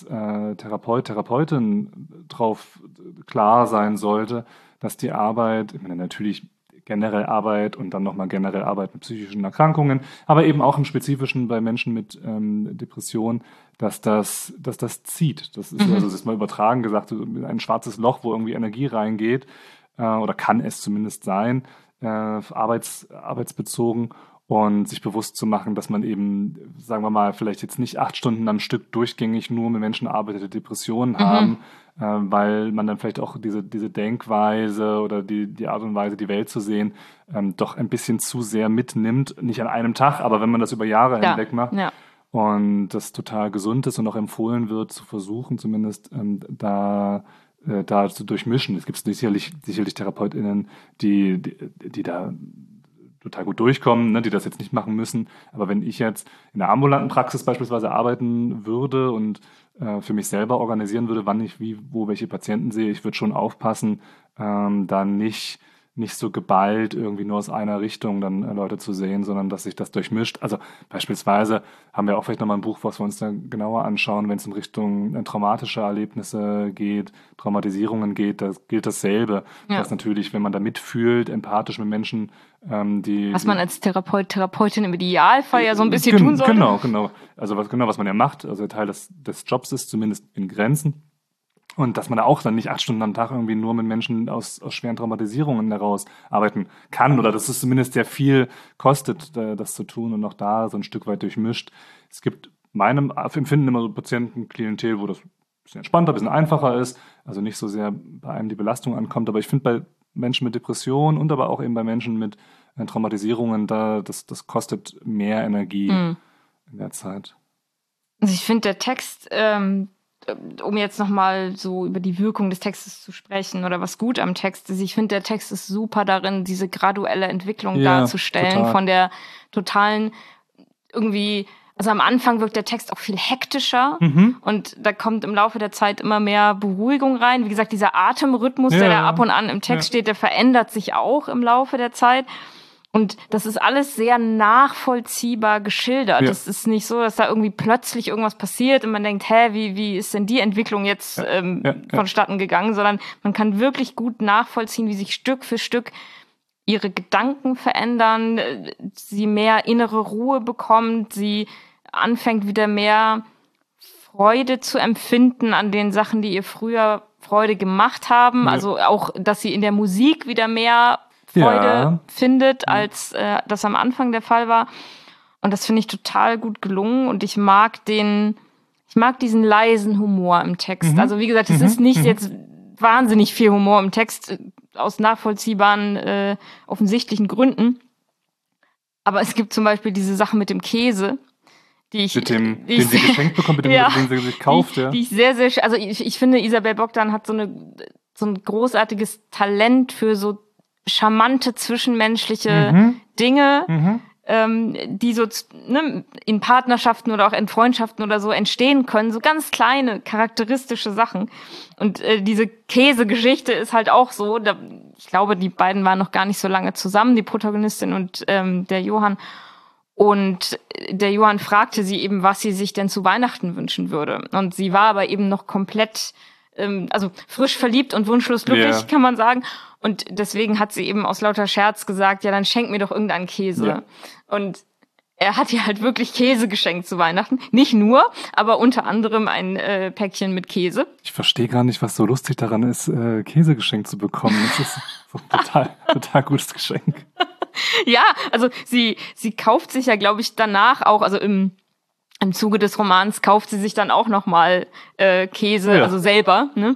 Therapeutin drauf klar sein sollte, dass die Arbeit, ich meine natürlich generell Arbeit und dann nochmal generell Arbeit mit psychischen Erkrankungen, aber eben auch im Spezifischen bei Menschen mit Depressionen, dass das zieht. Das ist, also das ist mal übertragen gesagt, ein schwarzes Loch, wo irgendwie Energie reingeht, oder kann es zumindest sein, arbeitsbezogen, und sich bewusst zu machen, dass man eben, sagen wir mal, vielleicht jetzt nicht 8 Stunden am Stück durchgängig nur mit Menschen arbeitet, die Depressionen haben, weil man dann vielleicht auch diese Denkweise oder die Art und Weise, die Welt zu sehen, doch ein bisschen zu sehr mitnimmt. Nicht an einem Tag, aber wenn man das über Jahre hinweg macht. Ja. Und das total gesund ist und auch empfohlen wird, zu versuchen, zumindest da zu durchmischen. Es gibt sicherlich TherapeutInnen, die da total gut durchkommen, ne, die das jetzt nicht machen müssen. Aber wenn ich jetzt in der ambulanten Praxis beispielsweise arbeiten würde und für mich selber organisieren würde, wann ich wo welche Patienten sehe, ich würde schon aufpassen, da nicht so geballt irgendwie nur aus einer Richtung dann Leute zu sehen, sondern dass sich das durchmischt. Also beispielsweise haben wir auch vielleicht nochmal ein Buch, was wir uns dann genauer anschauen, wenn es in Richtung traumatische Erlebnisse geht, Traumatisierungen geht, da gilt dasselbe. Ja. Dass natürlich, wenn man da mitfühlt, empathisch mit Menschen, was man als Therapeutin im Idealfall ja so ein bisschen tun sollte. Genau. Also was man ja macht, also Teil des Jobs ist, zumindest in Grenzen. Und dass man da auch dann nicht 8 Stunden am Tag irgendwie nur mit Menschen aus schweren Traumatisierungen heraus arbeiten kann oder dass es zumindest sehr viel kostet, das zu tun und auch da so ein Stück weit durchmischt. Es gibt meinem Empfinden immer so Patientenklientel, wo das ein bisschen entspannter, ein bisschen einfacher ist, also nicht so sehr bei einem die Belastung ankommt. Aber ich finde bei Menschen mit Depressionen und aber auch eben bei Menschen mit Traumatisierungen, das kostet mehr Energie in der Zeit. Also ich finde, der Text um jetzt nochmal so über die Wirkung des Textes zu sprechen oder was gut am Text ist, ich finde, der Text ist super darin, diese graduelle Entwicklung darzustellen, total. Von der totalen irgendwie, also am Anfang wirkt der Text auch viel hektischer und da kommt im Laufe der Zeit immer mehr Beruhigung rein. Wie gesagt, dieser Atemrhythmus, der da ab und an im Text steht, der verändert sich auch im Laufe der Zeit. Und das ist alles sehr nachvollziehbar geschildert. Es ist nicht so, dass da irgendwie plötzlich irgendwas passiert und man denkt, wie ist denn die Entwicklung jetzt vonstatten gegangen, sondern man kann wirklich gut nachvollziehen, wie sich Stück für Stück ihre Gedanken verändern, sie mehr innere Ruhe bekommt, sie anfängt wieder mehr Freude zu empfinden an den Sachen, die ihr früher Freude gemacht haben. Ja. Also auch, dass sie in der Musik wieder mehr Freude findet, als das am Anfang der Fall war. Und das finde ich total gut gelungen. Und ich mag diesen leisen Humor im Text. Also wie gesagt, es ist nicht jetzt wahnsinnig viel Humor im Text aus nachvollziehbaren, offensichtlichen Gründen. Aber es gibt zum Beispiel diese Sache mit dem Käse, den sie geschenkt bekommt, den sie sich kauft. Die ich sehr, sehr, also ich finde, Isabel Bogdan hat so ein großartiges Talent für so charmante zwischenmenschliche Dinge, die so in Partnerschaften oder auch in Freundschaften oder so entstehen können, so ganz kleine, charakteristische Sachen. Und diese Käsegeschichte ist halt auch so, ich glaube, die beiden waren noch gar nicht so lange zusammen, die Protagonistin und der Johann. Und der Johann fragte sie eben, was sie sich denn zu Weihnachten wünschen würde. Und sie war aber eben noch komplett, also frisch verliebt und wunschlos glücklich, kann man sagen. Und deswegen hat sie eben aus lauter Scherz gesagt, ja, dann schenk mir doch irgendeinen Käse. Ja. Und er hat ihr halt wirklich Käse geschenkt zu Weihnachten. Nicht nur, aber unter anderem ein Päckchen mit Käse. Ich verstehe gar nicht, was so lustig daran ist, Käse geschenkt zu bekommen. Das ist so ein total gutes Geschenk. Ja, also sie kauft sich ja, glaube ich, danach auch, also im Zuge des Romans kauft sie sich dann auch nochmal Käse, also selber, ne?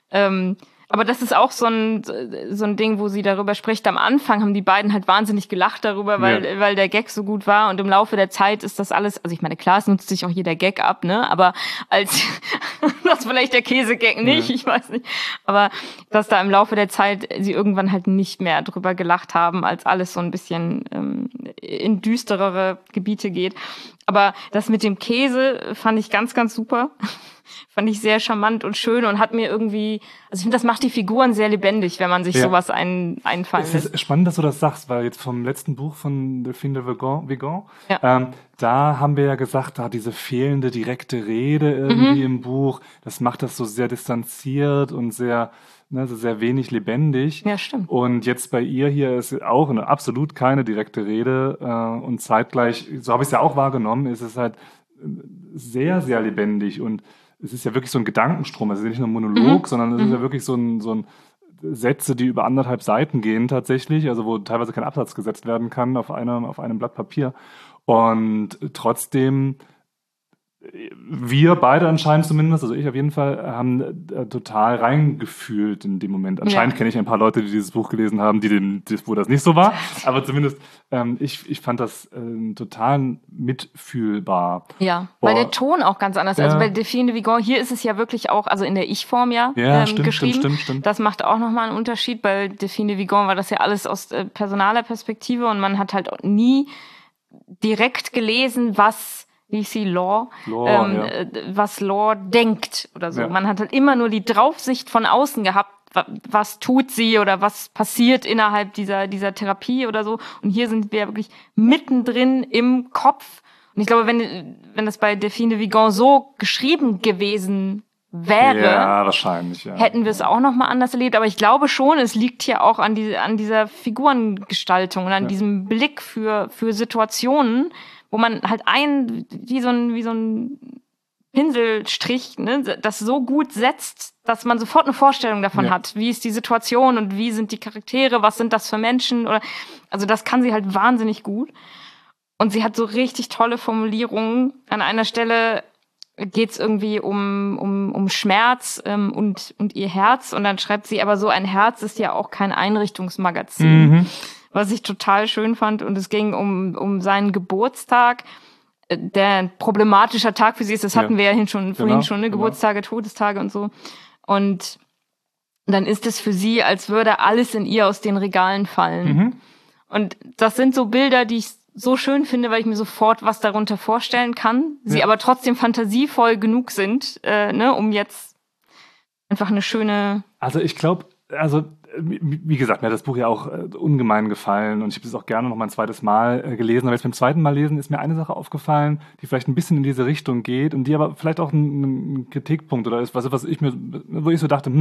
Aber das ist auch so ein Ding, wo sie darüber spricht. Am Anfang haben die beiden halt wahnsinnig gelacht darüber, weil der Gag so gut war. Und im Laufe der Zeit ist das alles, also ich meine, klar, es nutzt sich auch hier der Gag ab, ne? Aber als das vielleicht der Käse-Gag nicht, ich weiß nicht. Aber dass da im Laufe der Zeit sie irgendwann halt nicht mehr drüber gelacht haben, als alles so ein bisschen in düsterere Gebiete geht. Aber das mit dem Käse fand ich ganz, ganz super. Fand ich sehr charmant und schön und hat mir irgendwie, also ich finde, das macht die Figuren sehr lebendig, wenn man sich sowas einfallen lässt. Es ist spannend, dass du das sagst, weil jetzt vom letzten Buch von Delphine de Vigan, da haben wir ja gesagt, da diese fehlende direkte Rede irgendwie im Buch, das macht das so sehr distanziert und sehr wenig lebendig. Ja, stimmt. Und jetzt bei ihr hier ist auch absolut keine direkte Rede und zeitgleich, so habe ich es ja auch wahrgenommen, ist es halt sehr, sehr lebendig und es ist ja wirklich so ein Gedankenstrom, es ist ja nicht nur ein Monolog, sondern es ist ja wirklich so ein Sätze, die über 1,5 Seiten gehen tatsächlich, also wo teilweise kein Absatz gesetzt werden kann auf einem Blatt Papier. Und trotzdem, wir beide anscheinend zumindest, also ich auf jeden Fall, haben total reingefühlt in dem Moment. Anscheinend kenne ich ein paar Leute, die dieses Buch gelesen haben, wo das nicht so war. Aber zumindest, ich fand das total mitfühlbar. Ja, weil der Ton auch ganz anders ist. Also bei Delphine de Vigan, hier ist es ja wirklich auch, also in der Ich-Form geschrieben. Stimmt. Das macht auch nochmal einen Unterschied. Bei Delphine de Vigan war das ja alles aus personaler Perspektive und man hat halt nie direkt gelesen, was was Laure denkt oder so. Ja. Man hat halt immer nur die Draufsicht von außen gehabt, was tut sie oder was passiert innerhalb dieser Therapie oder so. Und hier sind wir wirklich mittendrin im Kopf. Und ich glaube, wenn das bei Delphine de Vigan so geschrieben gewesen wäre, wahrscheinlich, hätten wir es auch noch mal anders erlebt. Aber ich glaube schon, es liegt hier auch an dieser Figurengestaltung und an diesem Blick für Situationen, wo man halt wie so ein Pinselstrich, ne, das so gut setzt, dass man sofort eine Vorstellung davon hat. Wie ist die Situation und wie sind die Charaktere, was sind das für Menschen? Also das kann sie halt wahnsinnig gut. Und sie hat so richtig tolle Formulierungen. An einer Stelle geht's irgendwie um Schmerz und ihr Herz. Und dann schreibt sie, aber so ein Herz ist ja auch kein Einrichtungsmagazin. Was ich total schön fand. Und es ging um seinen Geburtstag. der ein problematischer Tag für sie ist. Das hatten wir ja vorhin schon, ne? Genau. Geburtstage, Todestage und so. Und dann ist es für sie, als würde alles in ihr aus den Regalen fallen. Und das sind so Bilder, die ich so schön finde, weil ich mir sofort was darunter vorstellen kann. Sie aber trotzdem fantasievoll genug sind, ne, um jetzt einfach eine schöne... Also ich glaube, wie gesagt, mir hat das Buch ja auch ungemein gefallen und ich habe es auch gerne noch mal ein zweites Mal gelesen. Aber jetzt beim zweiten Mal lesen ist mir eine Sache aufgefallen, die vielleicht ein bisschen in diese Richtung geht und die aber vielleicht auch ein Kritikpunkt oder ist, wo ich so dachte,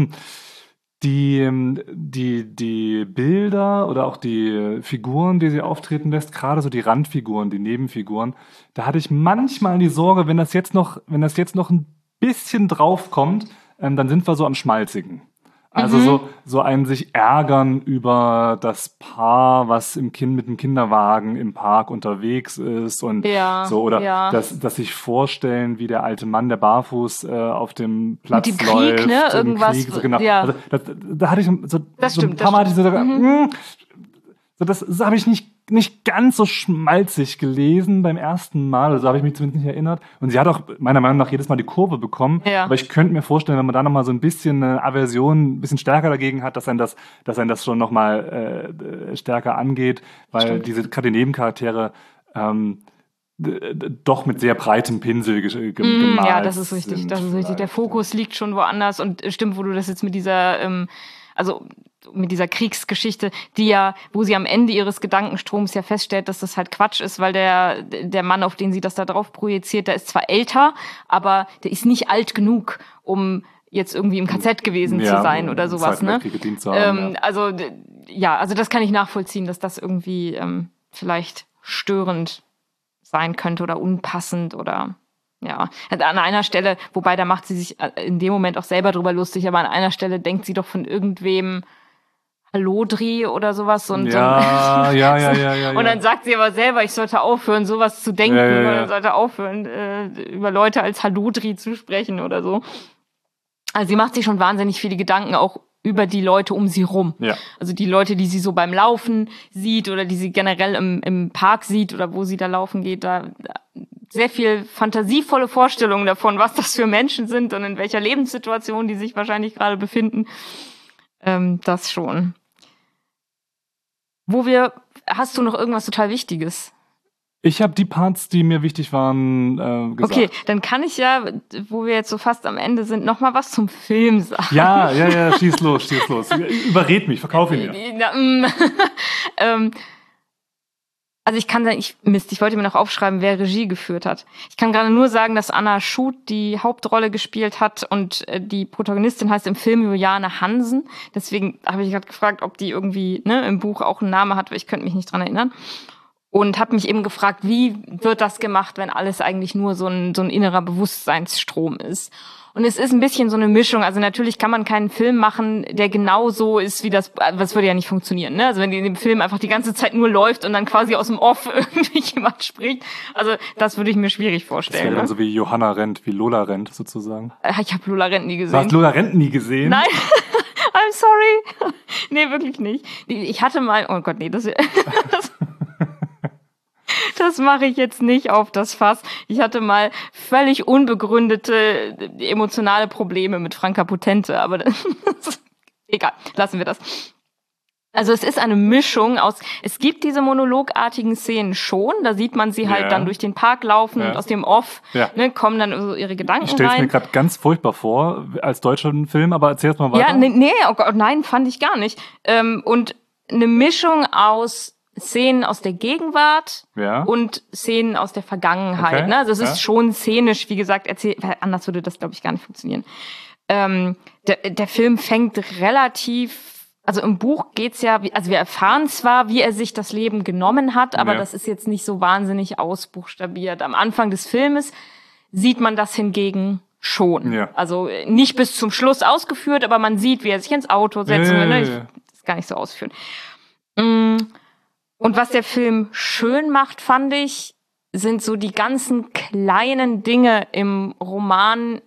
die Bilder oder auch die Figuren, die sie auftreten lässt, gerade so die Randfiguren, die Nebenfiguren, da hatte ich manchmal die Sorge, wenn das jetzt noch ein bisschen draufkommt, dann sind wir so am Schmalzigen. Also so ein sich ärgern über das Paar, was mit dem Kinderwagen im Park unterwegs ist und dass sich vorstellen, wie der alte Mann, der barfuß auf dem Platz mit dem läuft. Krieg, ne? Irgendwas. Krieg, so, genau. Ja. Also, da hatte ich ein paar Mal hatte ich so das habe ich nicht ganz so schmalzig gelesen beim ersten Mal, also habe ich mich zumindest nicht erinnert. Und sie hat auch meiner Meinung nach jedes Mal die Kurve bekommen. Ja. Aber ich könnte mir vorstellen, wenn man da nochmal so ein bisschen eine Aversion, ein bisschen stärker dagegen hat, dass ein das schon nochmal stärker angeht, weil gerade die Nebencharaktere doch mit sehr breitem Pinsel gemalt. Ja, das ist richtig. Der Fokus liegt schon woanders und stimmt, wo du das jetzt mit dieser mit dieser Kriegsgeschichte, wo sie am Ende ihres Gedankenstroms ja feststellt, dass das halt Quatsch ist, weil der Mann, auf den sie das da drauf projiziert, der ist zwar älter, aber der ist nicht alt genug, um jetzt irgendwie im KZ gewesen zu sein oder sowas, ne? Also das kann ich nachvollziehen, dass das irgendwie vielleicht störend sein könnte oder unpassend oder ja, an einer Stelle, wobei da macht sie sich in dem Moment auch selber drüber lustig, aber an einer Stelle denkt sie doch von irgendwem Hallodri oder sowas. Und und dann sagt sie aber selber, ich sollte aufhören, sowas zu denken. Oder sollte aufhören, über Leute als Hallodri zu sprechen oder so. Also sie macht sich schon wahnsinnig viele Gedanken auch über die Leute um sie rum. Ja. Also die Leute, die sie so beim Laufen sieht oder die sie generell im Park sieht oder wo sie da laufen geht, da sehr viel fantasievolle Vorstellungen davon, was das für Menschen sind und in welcher Lebenssituation die sich wahrscheinlich gerade befinden. Das schon. Hast du noch irgendwas total Wichtiges? Ich habe die Parts, die mir wichtig waren, gesagt. Okay, dann kann ich ja, wo wir jetzt so fast am Ende sind, noch mal was zum Film sagen. Ja, schieß los. Überred mich, verkauf ihn mir. Also ich kann sagen, ich wollte mir noch aufschreiben, wer Regie geführt hat. Ich kann gerade nur sagen, dass Anna Schut die Hauptrolle gespielt hat und die Protagonistin heißt im Film Juliane Hansen. Deswegen habe ich gerade gefragt, ob die irgendwie im Buch auch einen Namen hat, weil ich könnte mich nicht dran erinnern. Und habe mich eben gefragt, wie wird das gemacht, wenn alles eigentlich nur so ein innerer Bewusstseinsstrom ist. Und es ist ein bisschen so eine Mischung. Also natürlich kann man keinen Film machen, der genau so ist wie das würde ja nicht funktionieren, ne? Also wenn in dem Film einfach die ganze Zeit nur läuft und dann quasi aus dem Off irgendwie jemand spricht. Also das würde ich mir schwierig vorstellen. Das wäre dann so wie Johanna Rennt, wie Lola Rennt sozusagen. Ich habe Lola Rennt nie gesehen. Du hast Lola Rennt nie gesehen? Nein. I'm sorry. Nee, wirklich nicht. Ich hatte mal, oh Gott, nee, das mache ich jetzt nicht auf das Fass. Ich hatte mal völlig unbegründete emotionale Probleme mit Franka Potente, aber egal, lassen wir das. Also es ist eine Mischung aus, es gibt diese monologartigen Szenen schon, da sieht man sie halt dann durch den Park laufen und aus dem Off kommen dann so ihre Gedanken rein. Ich stelle es mir gerade ganz furchtbar vor, als deutscher Film, aber erzähl mal weiter. Ja, nee, oh Gott, nein, fand ich gar nicht. Und eine Mischung aus Szenen aus der Gegenwart und Szenen aus der Vergangenheit. Okay. Ne? Also es ist schon szenisch, wie gesagt, erzählt. Anders würde das, glaube ich, gar nicht funktionieren. Der Film fängt relativ, also im Buch geht's ja, also wir erfahren zwar, wie er sich das Leben genommen hat, aber das ist jetzt nicht so wahnsinnig ausbuchstabiert. Am Anfang des Filmes sieht man das hingegen schon. Ja. Also nicht bis zum Schluss ausgeführt, aber man sieht, wie er sich ins Auto setzt. Das gar nicht so ausführen. Und was der Film schön macht, fand ich, sind so die ganzen kleinen Dinge im Roman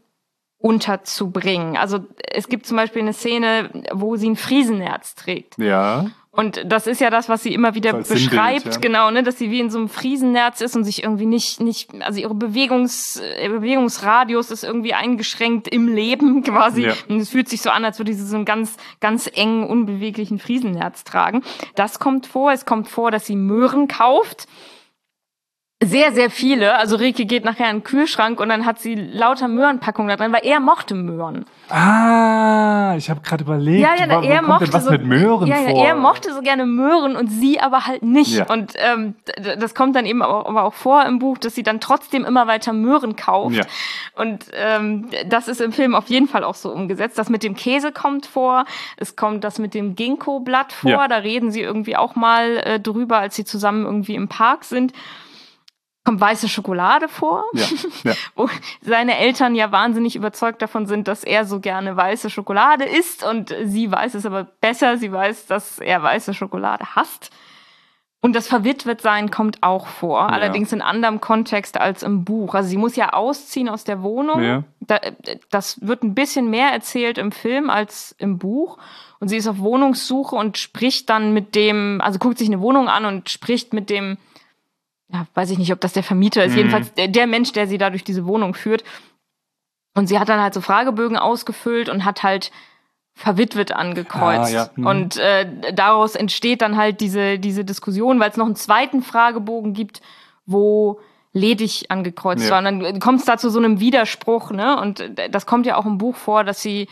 unterzubringen. Also es gibt zum Beispiel eine Szene, wo sie ein Friesenerz trägt. Ja. Und das ist ja das, was sie immer wieder So als beschreibt, Sinnbild, ja. genau, ne, dass sie wie in so einem Friesennerz ist und sich irgendwie nicht, also ihre Bewegungsradius ist irgendwie eingeschränkt im Leben quasi. Ja. Und es fühlt sich so an, als würde sie so einen ganz, ganz engen, unbeweglichen Friesennerz tragen. Das kommt vor. Es kommt vor, dass sie Möhren kauft. Sehr, sehr viele. Also Rieke geht nachher in den Kühlschrank und dann hat sie lauter Möhrenpackungen da drin, weil er mochte Möhren. Ich habe gerade überlegt, Ja, wo er kommt mochte denn was so, mit Möhren ja, vor? er mochte so gerne Möhren und sie aber halt nicht. Ja. Und das kommt dann eben aber auch vor im Buch, dass sie dann trotzdem immer weiter Möhren kauft. Ja. Und das ist im Film auf jeden Fall auch so umgesetzt. Das mit dem Käse kommt vor. Es kommt das mit dem Ginkgo-Blatt vor. Ja. Da reden sie irgendwie auch mal drüber, als sie zusammen irgendwie im Park sind. Kommt weiße Schokolade vor, Ja. Ja. wo seine Eltern ja wahnsinnig überzeugt davon sind, dass er so gerne weiße Schokolade isst und sie weiß es aber besser. Sie weiß, dass er weiße Schokolade hasst. Und das Verwitwetsein kommt auch vor, allerdings in anderem Kontext als im Buch. Also sie muss ja ausziehen aus der Wohnung. Ja. Das wird ein bisschen mehr erzählt im Film als im Buch. Und sie ist auf Wohnungssuche und spricht dann mit dem, also guckt sich eine Wohnung an und spricht mit dem, ja, weiß ich nicht, ob das der Vermieter ist, jedenfalls der Mensch, der sie da durch diese Wohnung führt. Und sie hat dann halt so Fragebögen ausgefüllt und hat halt verwitwet angekreuzt. Ja. Und daraus entsteht dann halt diese Diskussion, weil es noch einen zweiten Fragebogen gibt, wo ledig angekreuzt war. Und dann kommt es da zu so einem Widerspruch, ne? Und das kommt ja auch im Buch vor, dass sie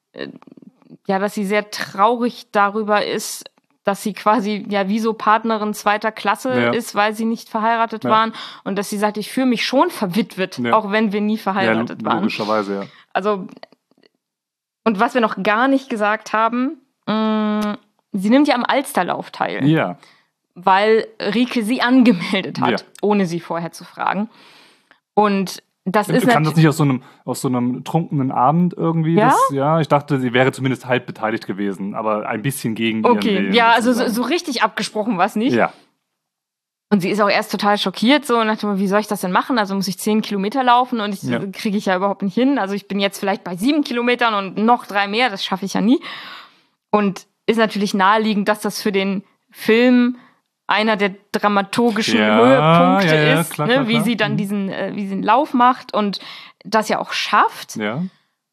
sehr traurig darüber ist, dass sie quasi ja wie so Partnerin zweiter Klasse ist, weil sie nicht verheiratet waren. Und dass sie sagt, ich fühle mich schon verwitwet, auch wenn wir nie verheiratet waren. Logischerweise, ja. Also, und was wir noch gar nicht gesagt haben, sie nimmt ja am Alsterlauf teil. Ja. Weil Rieke sie angemeldet hat, ohne sie vorher zu fragen. Und das ist Kann das nicht aus so einem trunkenen Abend irgendwie? Ja? Ich dachte, sie wäre zumindest halb beteiligt gewesen, aber ein bisschen gegen ihren Willen. Ja, also so richtig abgesprochen war es nicht. Ja. Und sie ist auch erst total schockiert so und dachte, wie soll ich das denn machen? Also muss ich 10 Kilometer laufen und kriege ich ja überhaupt nicht hin. Also ich bin jetzt vielleicht bei 7 Kilometern und noch 3 mehr, das schaffe ich ja nie. Und ist natürlich naheliegend, dass das für den Film einer der dramaturgischen Höhepunkte ist, klar. Wie sie dann diesen Lauf macht und das ja auch schafft. Ja.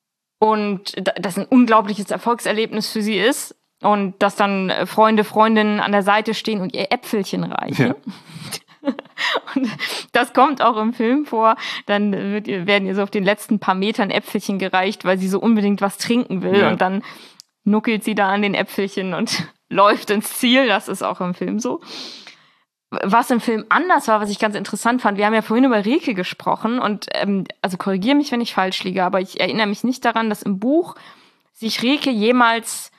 Und das ein unglaubliches Erfolgserlebnis für sie ist. Und dass dann Freundinnen an der Seite stehen und ihr Äpfelchen reichen. Ja. Und das kommt auch im Film vor. Dann werden ihr so auf den letzten paar Metern Äpfelchen gereicht, weil sie so unbedingt was trinken will. Ja. Und dann nuckelt sie da an den Äpfelchen und läuft ins Ziel. Das ist auch im Film so. Was im Film anders war, was ich ganz interessant fand, wir haben ja vorhin über Rieke gesprochen und also korrigiere mich, wenn ich falsch liege, aber ich erinnere mich nicht daran, dass im Buch sich Rieke jemals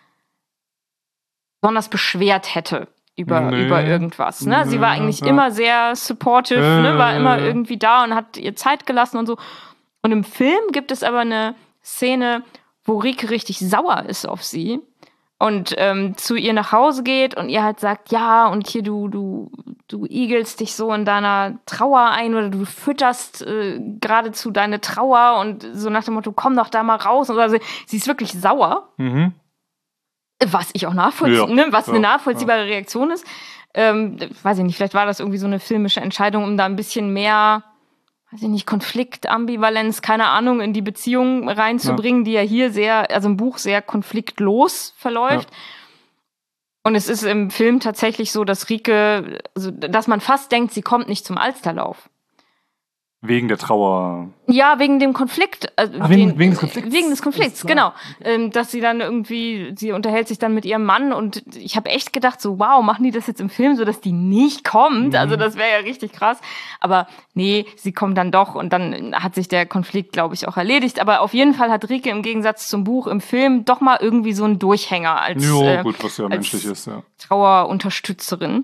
besonders beschwert hätte über irgendwas. Ne? Sie war eigentlich immer sehr supportive, war immer irgendwie da und hat ihr Zeit gelassen und so. Und im Film gibt es aber eine Szene, wo Rieke richtig sauer ist auf sie und zu ihr nach Hause geht und ihr halt sagt, ja, und hier du igelst dich so in deiner Trauer ein oder du fütterst geradezu deine Trauer und so nach dem Motto, komm doch da mal raus. Und also, sie ist wirklich sauer. Mhm. Was ich auch eine nachvollziehbare Reaktion ist. Weiß ich nicht, vielleicht war das irgendwie so eine filmische Entscheidung, um da ein bisschen mehr, weiß ich nicht, Konflikt, Ambivalenz, keine Ahnung, in die Beziehung reinzubringen, die ja hier im Buch sehr konfliktlos verläuft. Ja. Und es ist im Film tatsächlich so, dass Rieke, also, dass man fast denkt, sie kommt nicht zum Alsterlauf. Wegen der Trauer. Ja, wegen dem Konflikt. Wegen des Konflikts. Wegen des Konflikts, genau. Dass sie dann irgendwie, sie unterhält sich dann mit ihrem Mann und ich habe echt gedacht, so wow, machen die das jetzt im Film so, dass die nicht kommt? Mhm. Also das wäre ja richtig krass. Aber nee, sie kommt dann doch und dann hat sich der Konflikt, glaube ich, auch erledigt. Aber auf jeden Fall hat Rieke im Gegensatz zum Buch im Film doch mal irgendwie so einen Durchhänger als, gut, was ja menschlich ist, ja. Trauerunterstützerin.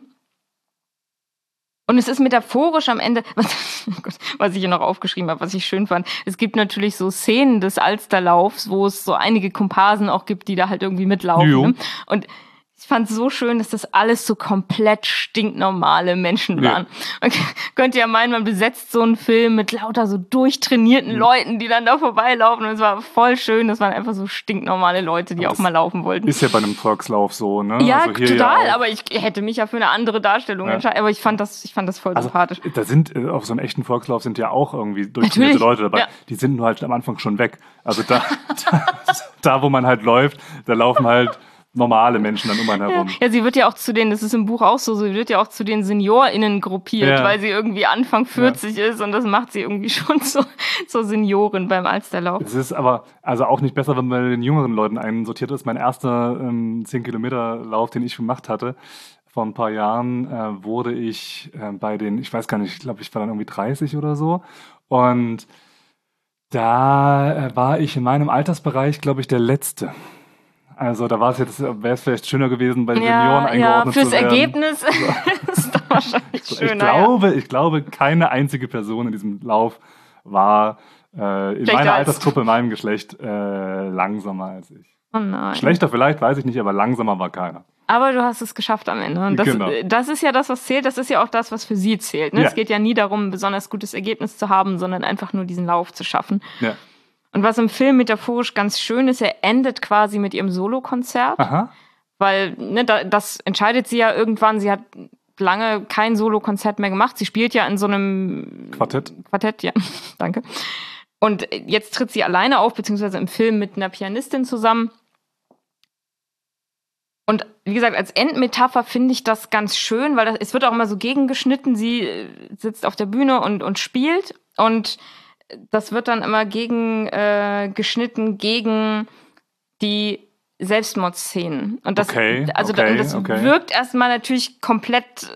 Und es ist metaphorisch am Ende, was ich hier noch aufgeschrieben habe, was ich schön fand. Es gibt natürlich so Szenen des Alsterlaufs, wo es so einige Komparsen auch gibt, die da halt irgendwie mitlaufen. Ne? Und Ich fand es so schön, dass das alles so komplett stinknormale Menschen waren. Man könnte ja meinen, man besetzt so einen Film mit lauter so durchtrainierten Leuten, die dann da vorbeilaufen. Und es war voll schön. Das waren einfach so stinknormale Leute, die auch mal laufen wollten. Ist ja bei einem Volkslauf so, ne? Ja, also hier total. Ja aber ich hätte mich ja für eine andere Darstellung entscheiden. Aber ich fand das voll sympathisch. Da sind, auf so einem echten Volkslauf sind ja auch irgendwie durchtrainierte Leute dabei. Ja. Die sind nur halt am Anfang schon weg. Also da, wo man halt läuft, da laufen halt normale Menschen dann um einen herum. Ja, sie wird ja auch zu den, das ist im Buch auch so, sie wird ja auch zu den SeniorInnen gruppiert, weil sie irgendwie Anfang 40 ist und das macht sie irgendwie schon zur Seniorin beim Alsterlauf. Es ist aber also auch nicht besser, wenn man bei den jüngeren Leuten einsortiert ist. Mein erster 10-Kilometer-Lauf, den ich gemacht hatte, vor ein paar Jahren, wurde ich bei den, ich weiß gar nicht, ich glaube, ich war dann irgendwie 30 oder so und da war ich in meinem Altersbereich, glaube ich, der Letzte. Also da wäre es vielleicht schöner gewesen, bei den Senioren eingeordnet zu werden. Ja, fürs Ergebnis ist das wahrscheinlich schöner. Ich glaube, keine einzige Person in diesem Lauf war in meiner Altersgruppe, in meinem Geschlecht, langsamer als ich. Oh nein. Schlechter vielleicht, weiß ich nicht, aber langsamer war keiner. Aber du hast es geschafft am Ende. Und das ist ja das, was zählt. Das ist ja auch das, was für sie zählt. Ne? Ja. Es geht ja nie darum, ein besonders gutes Ergebnis zu haben, sondern einfach nur diesen Lauf zu schaffen. Ja. Und was im Film metaphorisch ganz schön ist, er endet quasi mit ihrem Solokonzert. Aha. Weil das entscheidet sie ja irgendwann. Sie hat lange kein Solokonzert mehr gemacht. Sie spielt ja in so einem Quartett, ja, danke. Und jetzt tritt sie alleine auf, beziehungsweise im Film mit einer Pianistin zusammen. Und wie gesagt, als Endmetapher finde ich das ganz schön, weil es wird auch immer so gegengeschnitten. Sie sitzt auf der Bühne und spielt und das wird dann immer geschnitten gegen die Selbstmordszenen. Und das, wirkt erstmal natürlich komplett,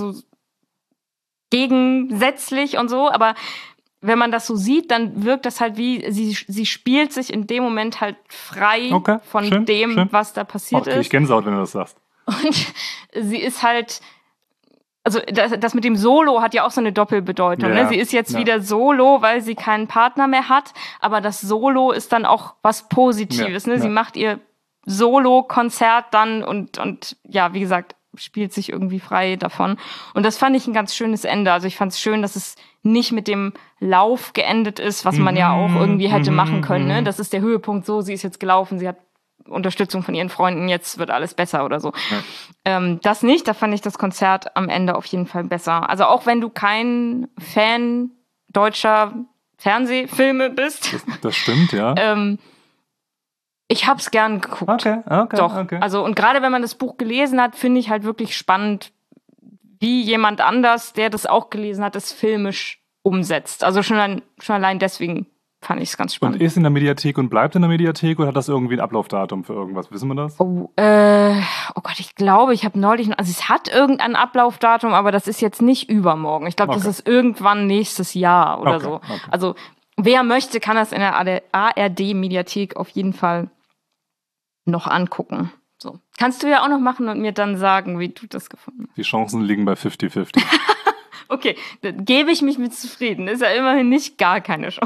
gegensätzlich und so, aber wenn man das so sieht, dann wirkt das halt wie, sie spielt sich in dem Moment halt frei von dem, was da passiert ist. Ich Gänsehaut, wenn du das sagst. Und sie ist halt, also das mit dem Solo hat ja auch so eine Doppelbedeutung. Ne? Sie ist jetzt wieder Solo, weil sie keinen Partner mehr hat, aber das Solo ist dann auch was Positives. Ne? Sie macht ihr Solo-Konzert dann und ja, wie gesagt, spielt sich irgendwie frei davon. Und das fand ich ein ganz schönes Ende. Also ich fand es schön, dass es nicht mit dem Lauf geendet ist, was man ja auch irgendwie hätte machen können. Ne? Das ist der Höhepunkt, so, sie ist jetzt gelaufen, sie hat Unterstützung von ihren Freunden, jetzt wird alles besser oder so. Ja. Das nicht, da fand ich das Konzert am Ende auf jeden Fall besser. Also auch wenn du kein Fan deutscher Fernsehfilme bist. Das stimmt, ja. Ich hab's gern geguckt. Okay. Also, und gerade wenn man das Buch gelesen hat, finde ich halt wirklich spannend, wie jemand anders, der das auch gelesen hat, das filmisch umsetzt. Also schon allein deswegen fand ich es ganz spannend. Und ist in der Mediathek und bleibt in der Mediathek oder hat das irgendwie ein Ablaufdatum für irgendwas? Wissen wir das? Oh Gott, ich glaube, ich habe neulich, also es hat irgendein Ablaufdatum, aber das ist jetzt nicht übermorgen. Ich glaube, das ist irgendwann nächstes Jahr oder so. Okay. Also wer möchte, kann das in der ARD-Mediathek auf jeden Fall noch angucken. So. Kannst du ja auch noch machen und mir dann sagen, wie du das gefunden hast. Die Chancen liegen bei 50-50. Okay, dann gebe ich mich mit zufrieden. Ist ja immerhin nicht gar keine Chance.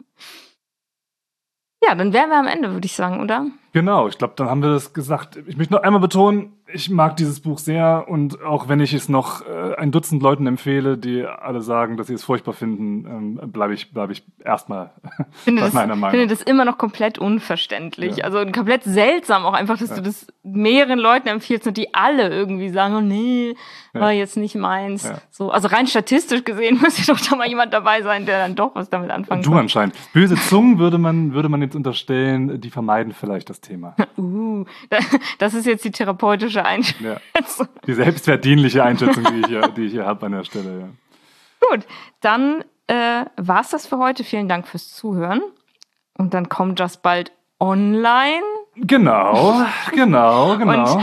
Ja, dann wären wir am Ende, würde ich sagen, oder? Genau, ich glaube, dann haben wir das gesagt. Ich möchte noch einmal betonen, ich mag dieses Buch sehr und auch wenn ich es noch ein Dutzend Leuten empfehle, die alle sagen, dass sie es furchtbar finden, bleibe ich erstmal bei meiner Meinung. Ich finde das immer noch komplett unverständlich. Ja. Also komplett seltsam auch einfach, dass du das mehreren Leuten empfiehlst und die alle irgendwie sagen, oh nee, war jetzt nicht meins. Ja. So, also rein statistisch gesehen müsste doch da mal jemand dabei sein, der dann doch was damit anfangen kann. Du anscheinend. Böse Zungen würde man jetzt unterstellen, die vermeiden vielleicht das Thema. Das ist jetzt die therapeutische Einschätzung. Ja. Die selbstverdienliche Einschätzung, die ich hier habe an der Stelle. Ja. Gut, dann war's das für heute. Vielen Dank fürs Zuhören. Und dann kommt das bald online. Genau. Und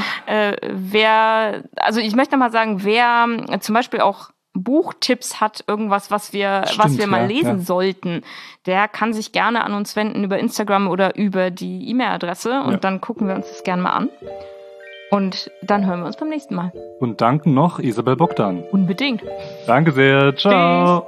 ich möchte noch mal sagen, wer zum Beispiel auch Buchtipps hat, irgendwas, was wir mal lesen sollten, der kann sich gerne an uns wenden über Instagram oder über die E-Mail-Adresse und dann gucken wir uns das gerne mal an. Und dann hören wir uns beim nächsten Mal. Und danken noch Isabel Bogdan. Unbedingt. Danke sehr. Ciao. Tschüss.